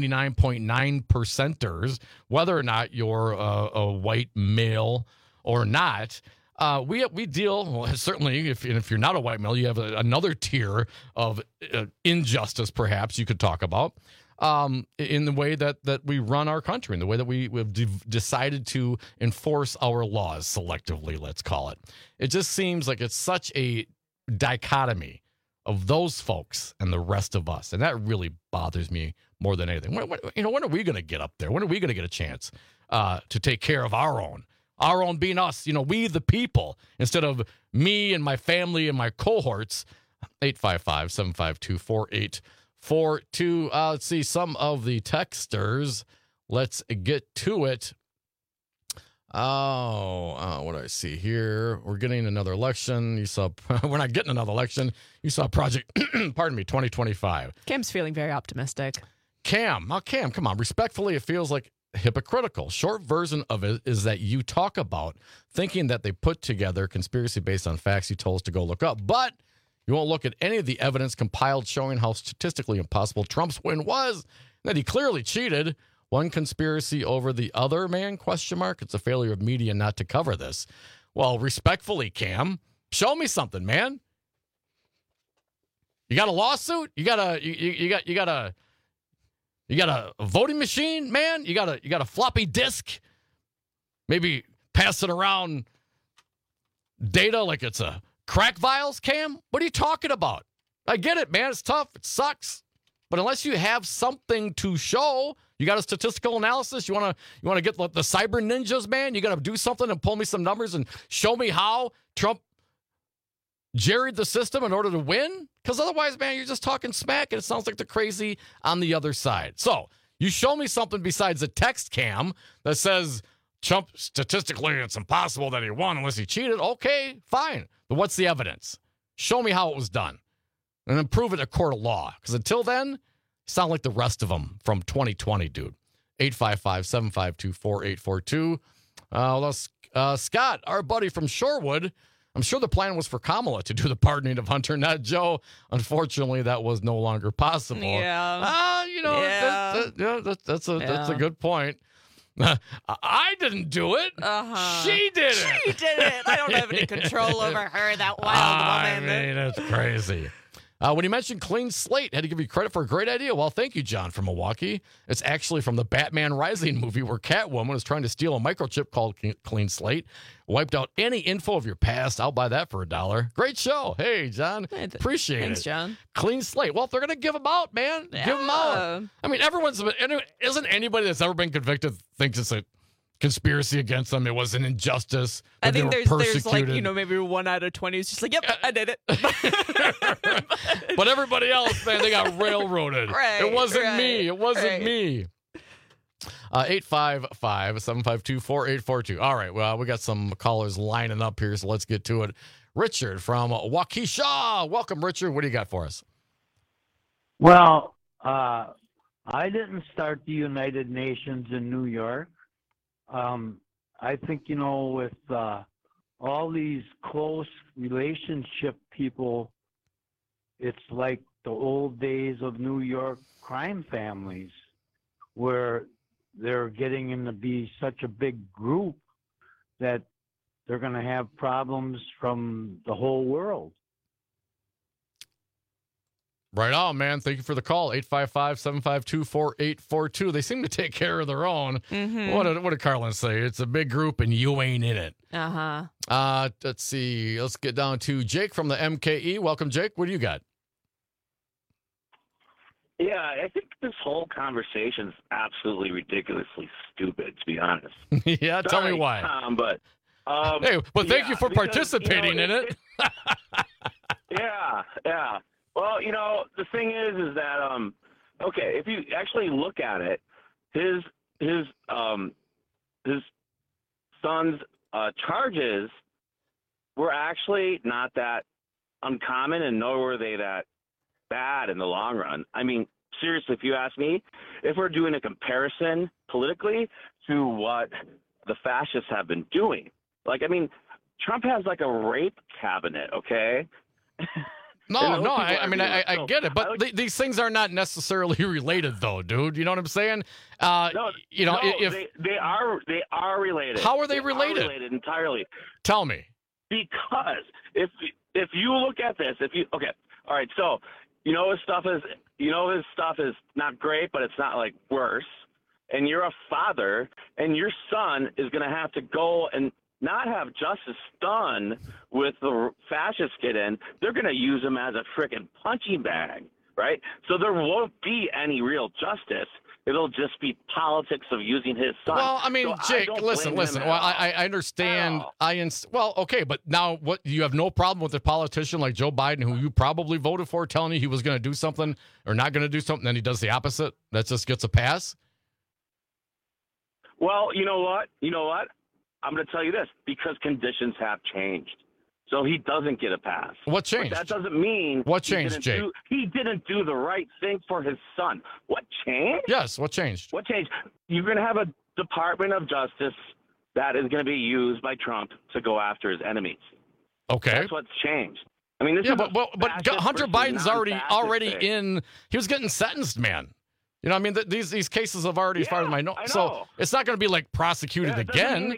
99.9%ers, whether or not you're a white male or not, we deal, certainly, if you're not a white male, you have another tier of injustice, perhaps you could talk about, in the way that we run our country, in the way that we've decided to enforce our laws selectively, let's call it. It just seems like it's such a dichotomy of those folks and the rest of us. And that really bothers me more than anything. When are we going to get up there? When are we going to get a chance to take care of our own being us, we the people, instead of me and my family and my cohorts? 855-752-4842. Let's see some of the texters. Let's get to it. What do I see here? We're getting another election. We're not getting another election. You saw Project, 2025. Cam's feeling very optimistic. Cam, come on. Respectfully, it feels like hypocritical. Short version of it is that you talk about thinking that they put together conspiracy based on facts you told us to go look up, but you won't look at any of the evidence compiled showing how statistically impossible Trump's win was, that he clearly cheated. One conspiracy over the other, man, ? It's a failure of media not to cover this. Well, respectfully, Cam, show me something, man. You got a lawsuit? You got a voting machine, man? You got a floppy disk? Maybe passing around data like it's a crack vials, Cam? What are you talking about? I get it, man. It's tough. It sucks. But unless you have something to show, you got a statistical analysis, you want to get the cyber ninjas, man, you got to do something and pull me some numbers and show me how Trump jerried the system in order to win? Because otherwise, man, you're just talking smack, and it sounds like they're crazy on the other side. So you show me something besides a text, Cam, that says Trump, statistically, it's impossible that he won unless he cheated. Okay, fine. But what's the evidence? Show me how it was done. And then prove it in a court of law. Because until then, you sound like the rest of them from 2020, dude. 855-752-4842. Scott, our buddy from Shorewood, I'm sure the plan was for Kamala to do the pardoning of Hunter, not Joe. Unfortunately, that was no longer possible. Yeah. That's a good point. I didn't do it. She did it. She did it. I don't have any control over her, that wild woman. I mean, that's crazy. When you mentioned Clean Slate, had to give you credit for a great idea. Well, thank you, John from Milwaukee. It's actually from the Batman Rising movie where Catwoman is trying to steal a microchip called Clean Slate. Wiped out any info of your past. I'll buy that for $1. Great show. Hey, John. Appreciate it. Thanks, John. Clean Slate. Well, if they're going to give them out, man, give them out. I mean, isn't anybody that's ever been convicted thinks it's a conspiracy against them. It was an injustice. I They think were there's like, persecuted. maybe 1 out of 20 is just like, yep, I did it. But everybody else, man, they got railroaded. Right, it wasn't right, me. It wasn't right. me. 855-752-4842. All right, well, we got some callers lining up here, so let's get to it. Richard from Waukesha. Welcome, Richard. What do you got for us? Well, I didn't start the United Nations in New York. I think, with all these close relationship people, it's like the old days of New York crime families where they're getting in to be such a big group that they're going to have problems from the whole world. Right on, man. Thank you for the call. 855-752-4842. They seem to take care of their own. Mm-hmm. What did Carlin say? It's a big group and you ain't in it. Uh-huh. Let's see. Let's get down to Jake from the MKE. Welcome, Jake. What do you got? Yeah, I think this whole conversation is absolutely ridiculously stupid, to be honest. Yeah, tell me why. Tom, but hey, well, thank you for because, participating in it. Yeah. Well, the thing is that okay, if you actually look at it, his son's charges were actually not that uncommon, and nor were they that bad in the long run. I mean, seriously, if you ask me, if we're doing a comparison politically to what the fascists have been doing, Trump has like a rape cabinet, okay? No, I get it, but these things are not necessarily related, though, dude. You know what I'm saying? They are related. How are they related? Are related entirely. Tell me. Because if you look at this, all right, so his stuff is not great, but it's not like worse. And you're a father, and your son is going to have to go and not have justice done with the fascists get in. They're going to use him as a frickin' punching bag, right? So there won't be any real justice. It'll just be politics of using his son. Well, I mean, so Jake, listen. Well, I understand. Well, okay, but now what? You have no problem with a politician like Joe Biden, who you probably voted for, telling you he was going to do something or not going to do something, then he does the opposite. That just gets a pass. Well, you know what? I'm going to tell you this, because conditions have changed. So he doesn't get a pass. What changed? But that doesn't mean what changed, Jake? He didn't do the right thing for his son. What changed? Yes, what changed? What changed? You're going to have a Department of Justice that is going to be used by Trump to go after his enemies. Okay. That's what's changed. I mean, this is but Hunter Biden's already in. He was getting sentenced, man. You know, I mean, these cases have already, as far as I know. So it's not going to be like prosecuted again.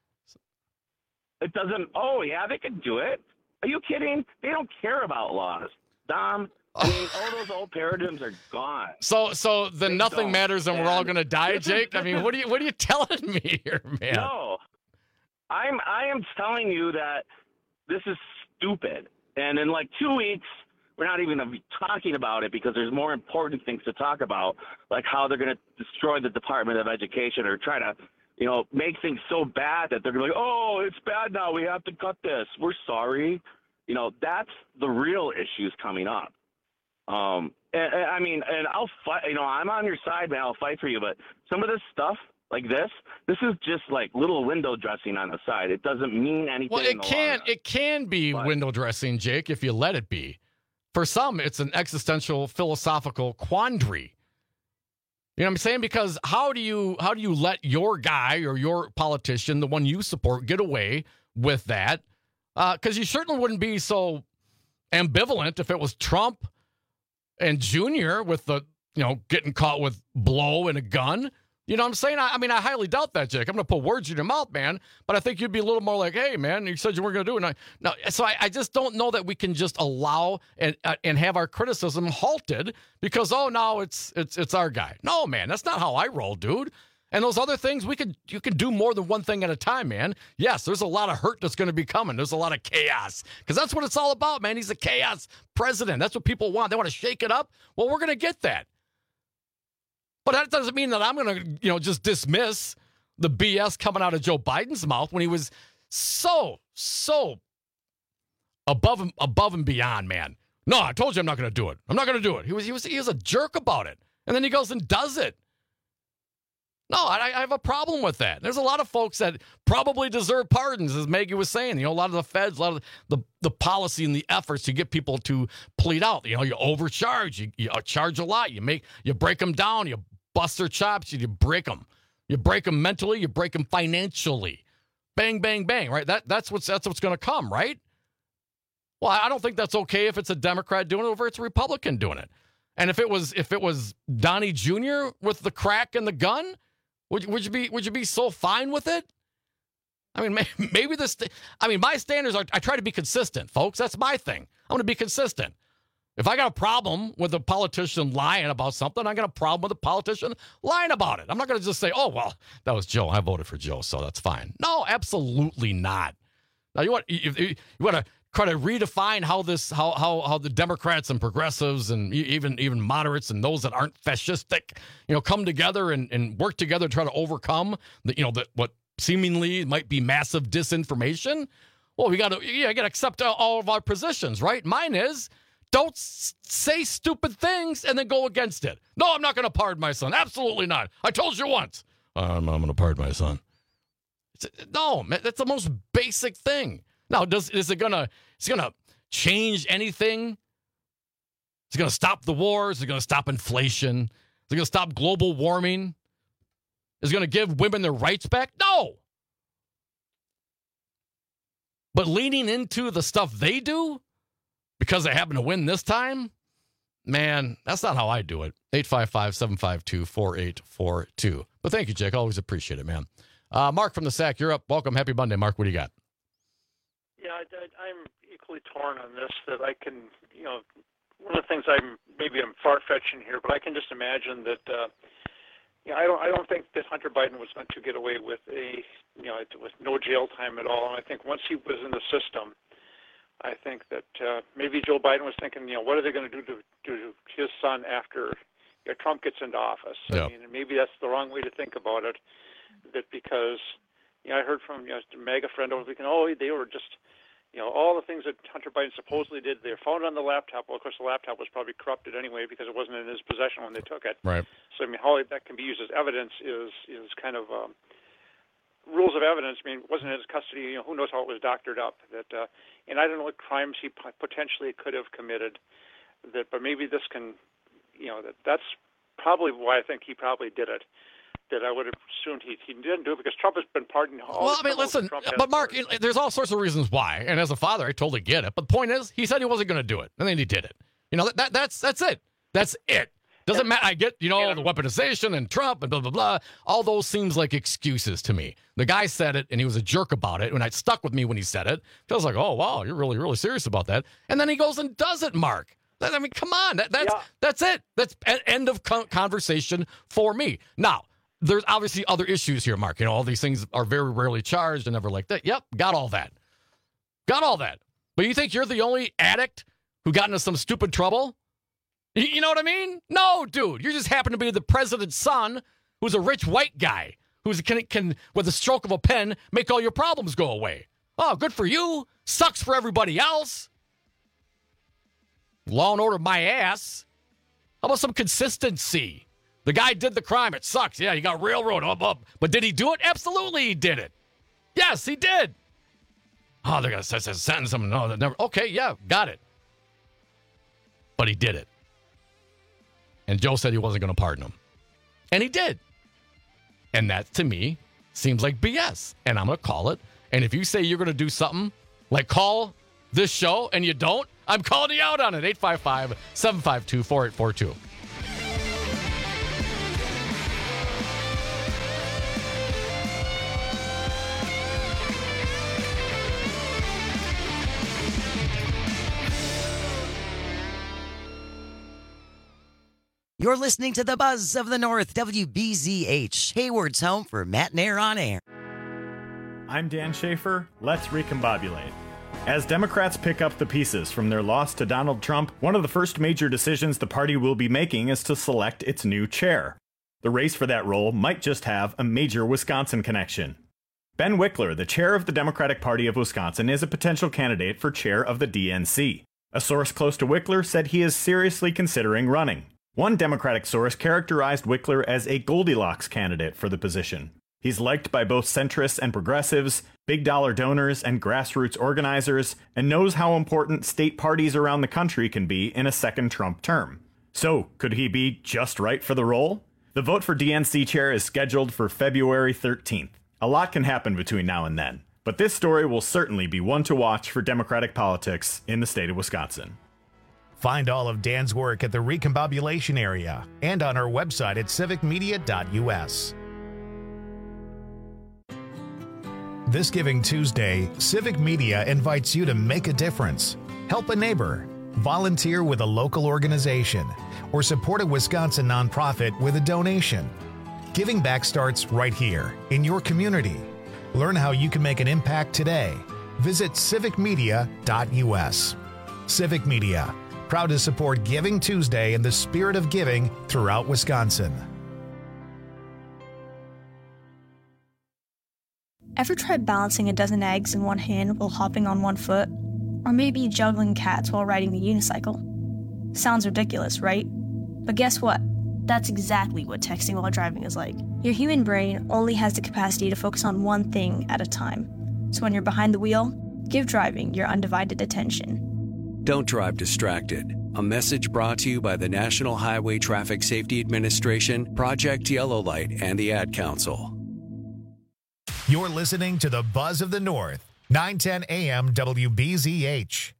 It doesn't. Oh, yeah, they can do it. Are you kidding? They don't care about laws, Dom. I mean, all those old paradigms are gone. So then nothing matters, and we're all going to die, Jake. I mean, what are you telling me here, man? No, I am telling you that this is stupid. And in like 2 weeks, we're not even going to be talking about it because there's more important things to talk about, like how they're going to destroy the Department of Education or try to, make things so bad that they're going to be like, oh, it's bad now. We have to cut this. We're sorry. That's the real issues coming up. And I'll fight. I'm on your side, man. I'll fight for you. But some of this stuff, like this is just like little window dressing on the side. It doesn't mean anything. Well, it can be window dressing, Jake, if you let it be. For some, it's an existential philosophical quandary. You know what I'm saying? Because how do you let your guy or your politician, the one you support, get away with that? Because you certainly wouldn't be so ambivalent if it was Trump and Jr. with the, getting caught with blow and a gun. You know what I'm saying? I mean, I highly doubt that, Jake. I'm going to put words in your mouth, man. But I think you'd be a little more like, hey, man, you said you weren't going to do it. No, so I just don't know that we can just allow and have our criticism halted because, now it's our guy. No, man, that's not how I roll, dude. And those other things, you can do more than one thing at a time, man. Yes, there's a lot of hurt that's going to be coming. There's a lot of chaos because that's what it's all about, man. He's a chaos president. That's what people want. They want to shake it up. Well, we're going to get that. But that doesn't mean that I'm going to, just dismiss the BS coming out of Joe Biden's mouth when he was so above and beyond, man. No, I told you I'm not going to do it. I'm not going to do it. He was a jerk about it. And then he goes and does it. No, I have a problem with that. There's a lot of folks that probably deserve pardons, as Maggie was saying. You know, a lot of the feds, a lot of the policy and the efforts to get people to plead out. You know, you overcharge, you charge a lot, you break them down, you bust their chops, you break them. You break them mentally, you break them financially. Bang, bang, bang, right? That's what's going to come, right? Well, I don't think that's okay if it's a Democrat doing it or if it's a Republican doing it. And if it was Donnie Jr. with the crack and the gun, would you be so fine with it? I mean, maybe my standards are, I try to be consistent, folks. That's my thing. I'm going to be consistent. If I got a problem with a politician lying about something, I got a problem with a politician lying about it. I'm not going to just say, oh, well, that was Joe. I voted for Joe, so that's fine. No, absolutely not. Now, you want to try to redefine how the Democrats and progressives and even moderates and those that aren't fascistic, come together and work together to try to overcome what seemingly might be massive disinformation. Well, we got to accept all of our positions, right? Mine is don't say stupid things and then go against it. No, I'm not going to pardon my son. Absolutely not. I told you once. I'm going to pardon my son. No, that's the most basic thing. Now, is it gonna change anything? Is it gonna stop the wars? Is it gonna stop inflation? Is it gonna stop global warming? Is it gonna give women their rights back? No. But leaning into the stuff they do because they happen to win this time, man, that's not how I do it. 855-752-4842. But thank you, Jake. I always appreciate it, man. Mark from the SAC, you're up. Welcome. Happy Monday, Mark. What do you got? Yeah, I'm equally torn on this. That I can, one of the things I'm far-fetching here, but I can just imagine that. I don't think that Hunter Biden was going to get away with with no jail time at all. And I think once he was in the system, I think that maybe Joe Biden was thinking, what are they going to do to his son after Trump gets into office? Yeah. I mean, maybe that's the wrong way to think about it. That because I heard from a MAGA friend over the weekend, they were just, all the things that Hunter Biden supposedly did, they found on the laptop. Well, of course, the laptop was probably corrupted anyway because it wasn't in his possession when they took it. Right. So, how that can be used as evidence is kind of rules of evidence. I mean, it wasn't in his custody. Who knows how it was doctored up. And I don't know what crimes he potentially could have committed. But maybe this can, that's probably why I think he probably did it. That I would have assumed he didn't do it because Trump has been pardoned. Well, I mean, listen, but Mark, there's all sorts of reasons why. And as a father, I totally get it. But the point is, he said he wasn't going to do it, and then he did it. That's it. That's it. Doesn't matter. I get, the weaponization and Trump and blah, blah, blah. All those seems like excuses to me. The guy said it, and he was a jerk about it, and it stuck with me when he said it. I was like, oh, wow, you're really, really serious about that. And then he goes and does it, Mark. I mean, come on. That's it. That's end of conversation for me. Now, there's obviously other issues here, Mark. All these things are very rarely charged and never like that. Yep, got all that. But you think you're the only addict who got into some stupid trouble? You know what I mean? No, dude. You just happen to be the president's son who's a rich white guy who can, with a stroke of a pen, make all your problems go away. Oh, good for you. Sucks for everybody else. Law and order my ass. How about some consistency? The guy did the crime. It sucks. Yeah, he got railroaded up. But did he do it? Absolutely, he did it. Yes, he did. Oh, they're going to sentence him. No, they never. Okay, yeah, got it. But he did it. And Joe said he wasn't going to pardon him. And he did. And that, to me, seems like BS. And I'm going to call it. And if you say you're going to do something, like call this show, and you don't, I'm calling you out on it. 855-752-4842. You're listening to the Buzz of the North, WBZH, Hayward's home for Matt and Air on Air. I'm Dan Schaefer. Let's recombobulate. As Democrats pick up the pieces from their loss to Donald Trump, one of the first major decisions the party will be making is to select its new chair. The race for that role might just have a major Wisconsin connection. Ben Wickler, the chair of the Democratic Party of Wisconsin, is a potential candidate for chair of the DNC. A source close to Wickler said he is seriously considering running. One Democratic source characterized Wickler as a Goldilocks candidate for the position. He's liked by both centrists and progressives, big-dollar donors and grassroots organizers, and knows how important state parties around the country can be in a second Trump term. So, could he be just right for the role? The vote for DNC chair is scheduled for February 13th. A lot can happen between now and then, but this story will certainly be one to watch for Democratic politics in the state of Wisconsin. Find all of Dan's work at the Recombobulation area and on our website at civicmedia.us. This Giving Tuesday, Civic Media invites you to make a difference, help a neighbor, volunteer with a local organization, or support a Wisconsin nonprofit with a donation. Giving back starts right here, in your community. Learn how you can make an impact today. Visit civicmedia.us. Civic Media, proud to support Giving Tuesday and the spirit of giving throughout Wisconsin. Ever tried balancing a dozen eggs in one hand while hopping on one foot? Or maybe juggling cats while riding the unicycle? Sounds ridiculous, right? But guess what? That's exactly what texting while driving is like. Your human brain only has the capacity to focus on one thing at a time. So when you're behind the wheel, give driving your undivided attention. Don't drive distracted. A message brought to you by the National Highway Traffic Safety Administration, Project Yellow Light, and the Ad Council. You're listening to the Buzz of the North, 910 AM WBZH.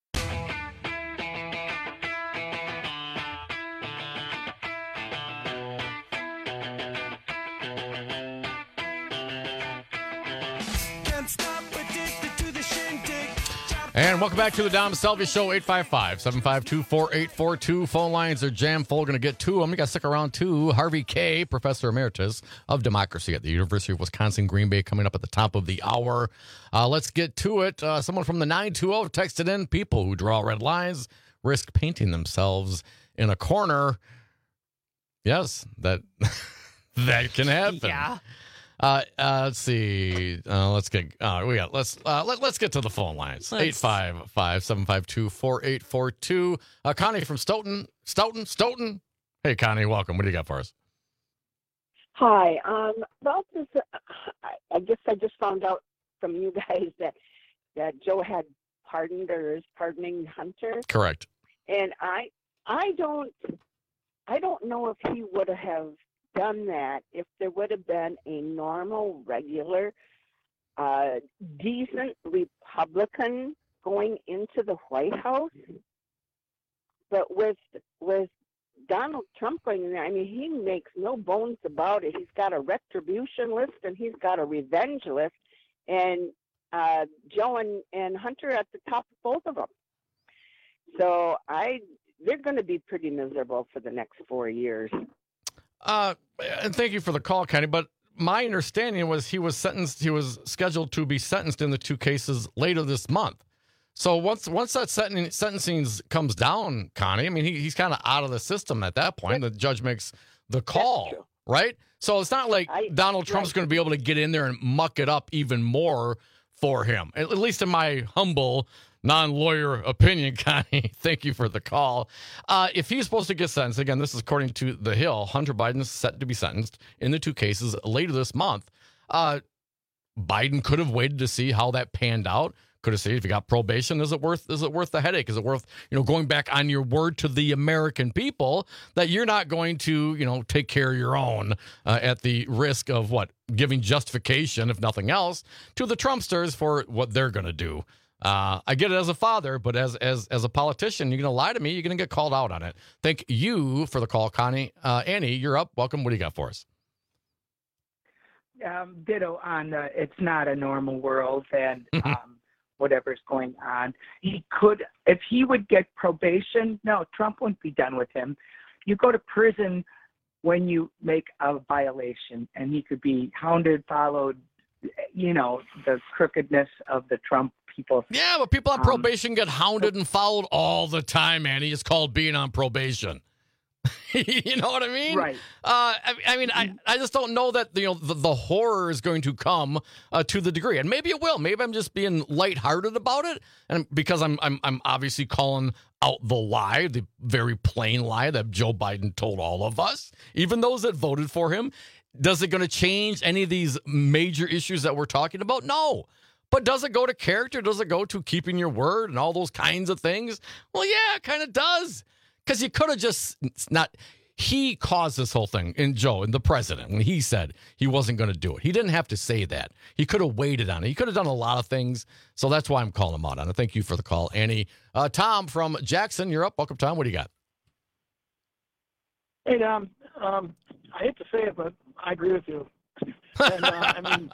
And welcome back to the Dom Selvey Show, 855-752-4842. Phone lines are jam full. Going to get to them. You got to stick around, too. Harvey Kaye, Professor Emeritus of Democracy at the University of Wisconsin, Green Bay, coming up at the top of the hour. Let's get to it. Someone from the 920 texted in, people who draw red lines risk painting themselves in a corner. Yes, that that can happen. Yeah. Let's see. Let's get to the phone lines. 855-752-4842. Connie from Stoughton. Hey, Connie, welcome. What do you got for us? Hi. About this, I guess I just found out from you guys that Joe had pardoned or is pardoning Hunter. Correct. And I don't know if he would have done that if there would have been a normal, regular, decent Republican going into the White House. But with Donald Trump going in there, I mean, he makes no bones about it. He's got a retribution list and he's got a revenge list, and Joe and Hunter at the top of both of them. So they're going to be pretty miserable for the next 4 years. And thank you for the call, Kenny. But my understanding was he was scheduled to be sentenced in the two cases later this month. So once that sentencing comes down, Connie, I mean, he's kind of out of the system at that point. The judge makes the call, right? So it's not like Donald Trump's going to be able to get in there and muck it up even more for him, at least in my humble non-lawyer opinion, Connie. Thank you for the call. If he's supposed to get sentenced, again, this is according to The Hill, Hunter Biden is set to be sentenced in the two cases later this month. Biden could have waited to see how that panned out. Could have seen if you got probation, is it worth the headache? Is it worth, going back on your word to the American people that you're not going to, take care of your own at the risk of giving justification, if nothing else, to the Trumpsters for what they're going to do. I get it as a father, but as a politician, you're going to lie to me, you're going to get called out on it. Thank you for the call, Connie. Annie, you're up. Welcome. What do you got for us? Ditto on it's not a normal world and whatever's going on. He could, if he would get probation, no, Trump wouldn't be done with him. You go to prison when you make a violation, and he could be hounded, followed, the crookedness of the Trump people. Yeah, but people on probation get hounded and followed all the time, Annie. It's called being on probation. You know what I mean? Right. I just don't know that the horror is going to come to the degree, and maybe it will. Maybe I'm just being lighthearted about it, and because I'm obviously calling out the lie, the very plain lie that Joe Biden told all of us, even those that voted for him. Does it going to change any of these major issues that we're talking about? No. But does it go to character? Does it go to keeping your word and all those kinds of things? Well, yeah, it kind of does. Because you could have just not. He caused this whole thing, and Joe, and the president, when he said he wasn't going to do it. He didn't have to say that. He could have waited on it. He could have done a lot of things. So that's why I'm calling him out on it. Thank you for the call, Annie. Tom from Jackson, you're up. Welcome, Tom. What do you got? Hey, Dom. I hate to say it, but I agree with you. And,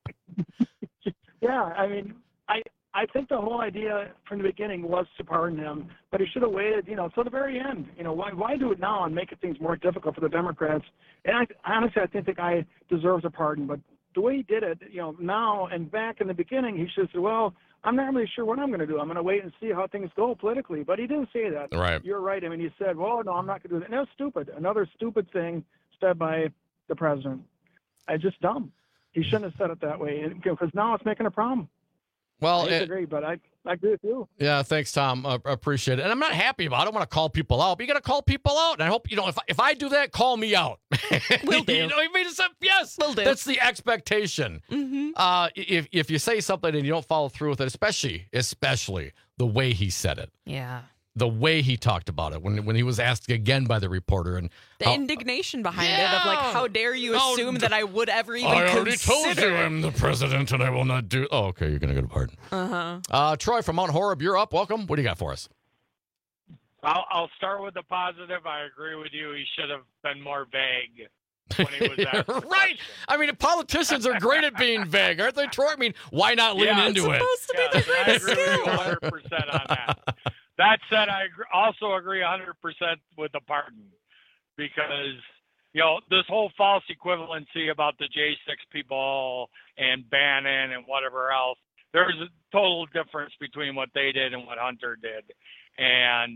I think the whole idea from the beginning was to pardon him, but he should have waited, till the very end. Why do it now and make things more difficult for the Democrats? And honestly, I think the guy deserves a pardon, but the way he did it, now and back in the beginning, he should have said, well, I'm not really sure what I'm going to do. I'm going to wait and see how things go politically. But he didn't say that. Right. You're right. He said, well, no, I'm not going to do that. And that's stupid. Another stupid thing said by the president. It's just dumb. He shouldn't have said it that way because now it's making a problem. Well, I agree, but I agree with you. Yeah, thanks, Tom. Appreciate it. And I'm not happy about it. I don't want to call people out, but you got to call people out. And I hope, if I do that, call me out. Will do. Yes, will do. That's the expectation. Mm-hmm. If you say something and you don't follow through with it, especially the way he said it. Yeah. The way he talked about it when he was asked again by the reporter. And the indignation behind it of how dare you assume that I would ever even consider. I already told you I'm the president and I will not do. Oh, okay, you're going to get a pardon. Uh-huh. Troy from Mount Horeb, you're up. Welcome. What do you got for us? I'll start with the positive. I agree with you. He should have been more vague when he was asked. Right. Politicians are great at being vague, aren't they, Troy? Why not lean into it? It's supposed to be the I agree with you 100% on that. That said, I also agree 100% with the pardon because, this whole false equivalency about the J6 people and Bannon and whatever else, there's a total difference between what they did and what Hunter did. And,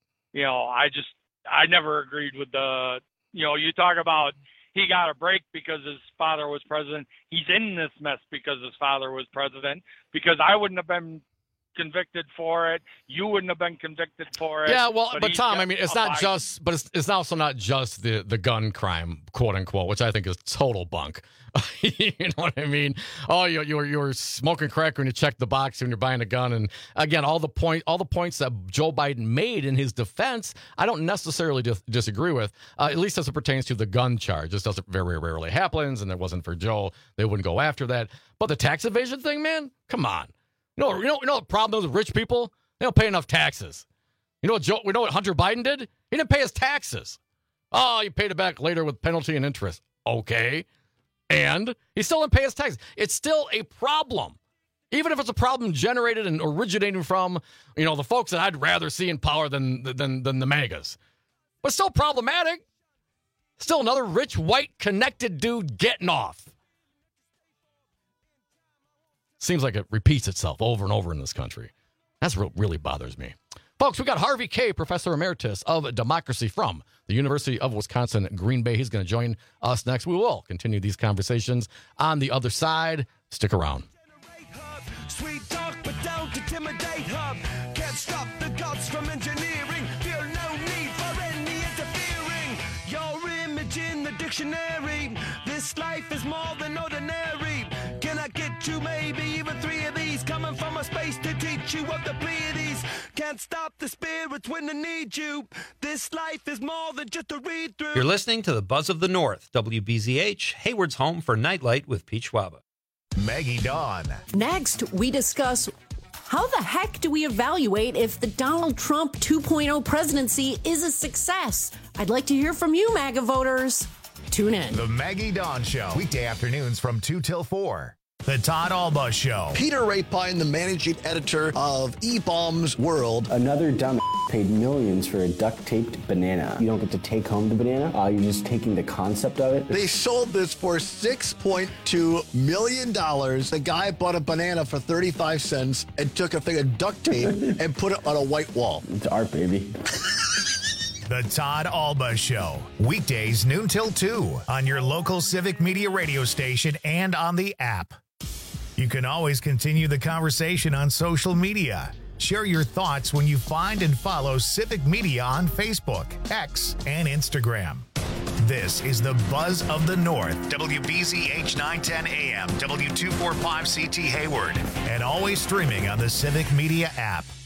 I never agreed with you talk about he got a break because his father was president. He's in this mess because his father was president, because I wouldn't have been convicted for it. You wouldn't have been convicted for it. Yeah, well, but Tom, it's not just, but it's also not just the gun crime, quote unquote, which I think is total bunk. You know what I mean? Oh, you're smoking crack when you check the box when you're buying a gun, and again, all the points that Joe Biden made in his defense, I don't necessarily disagree with, at least as it pertains to the gun charge. This doesn't very rarely happens, and it wasn't for Joe. They wouldn't go after that. But the tax evasion thing, man, come on. You know the problem with rich people? They don't pay enough taxes. We know what Hunter Biden did? He didn't pay his taxes. Oh, he paid it back later with penalty and interest. Okay. And he still didn't pay his taxes. It's still a problem. Even if it's a problem generated and originating from, the folks that I'd rather see in power than the MAGAs. But still problematic. Still another rich, white, connected dude getting off. Seems like it repeats itself over and over in this country. That's what really bothers me. Folks, we got Harvey Kaye, Professor Emeritus of Democracy from the University of Wisconsin, Green Bay. He's going to join us next. We will continue these conversations on the other side. Stick around. Sweet talk, but don't intimidate her. Can't stop the gods from engineering. Feel no need for any interfering. Your image in the dictionary. This life is more than ordinary. Can I get you maybe even 3 of these? Coming from a space to teach you of the Pleiades. Can't stop the spirits when they need you. This life is more than just a read-through. You're listening to the Buzz of the North, WBZH, Hayward's home for Nightlight with Pete Schwaba. Maggie Dawn. Next, we discuss how the heck do we evaluate if the Donald Trump 2.0 presidency is a success? I'd like to hear from you, MAGA voters. Tune in. The Maggie Dawn Show. Weekday afternoons from 2 till 4. The Todd Alba Show. Peter Rapine, the managing editor of E-Bombs World. Another dumb paid millions for a duct-taped banana. You don't get to take home the banana. You're just taking the concept of it. They sold this for $6.2 million. The guy bought a banana for 35 cents and took a thing of duct tape and put it on a white wall. It's art, baby. The Todd Alba Show, weekdays noon till 2 on your local Civic Media radio station and on the app. You can always continue the conversation on social media. Share your thoughts when you find and follow Civic Media on Facebook, X, and Instagram. This is the Buzz of the North, WBZH 910 AM, W245CT Hayward, and always streaming on the Civic Media app.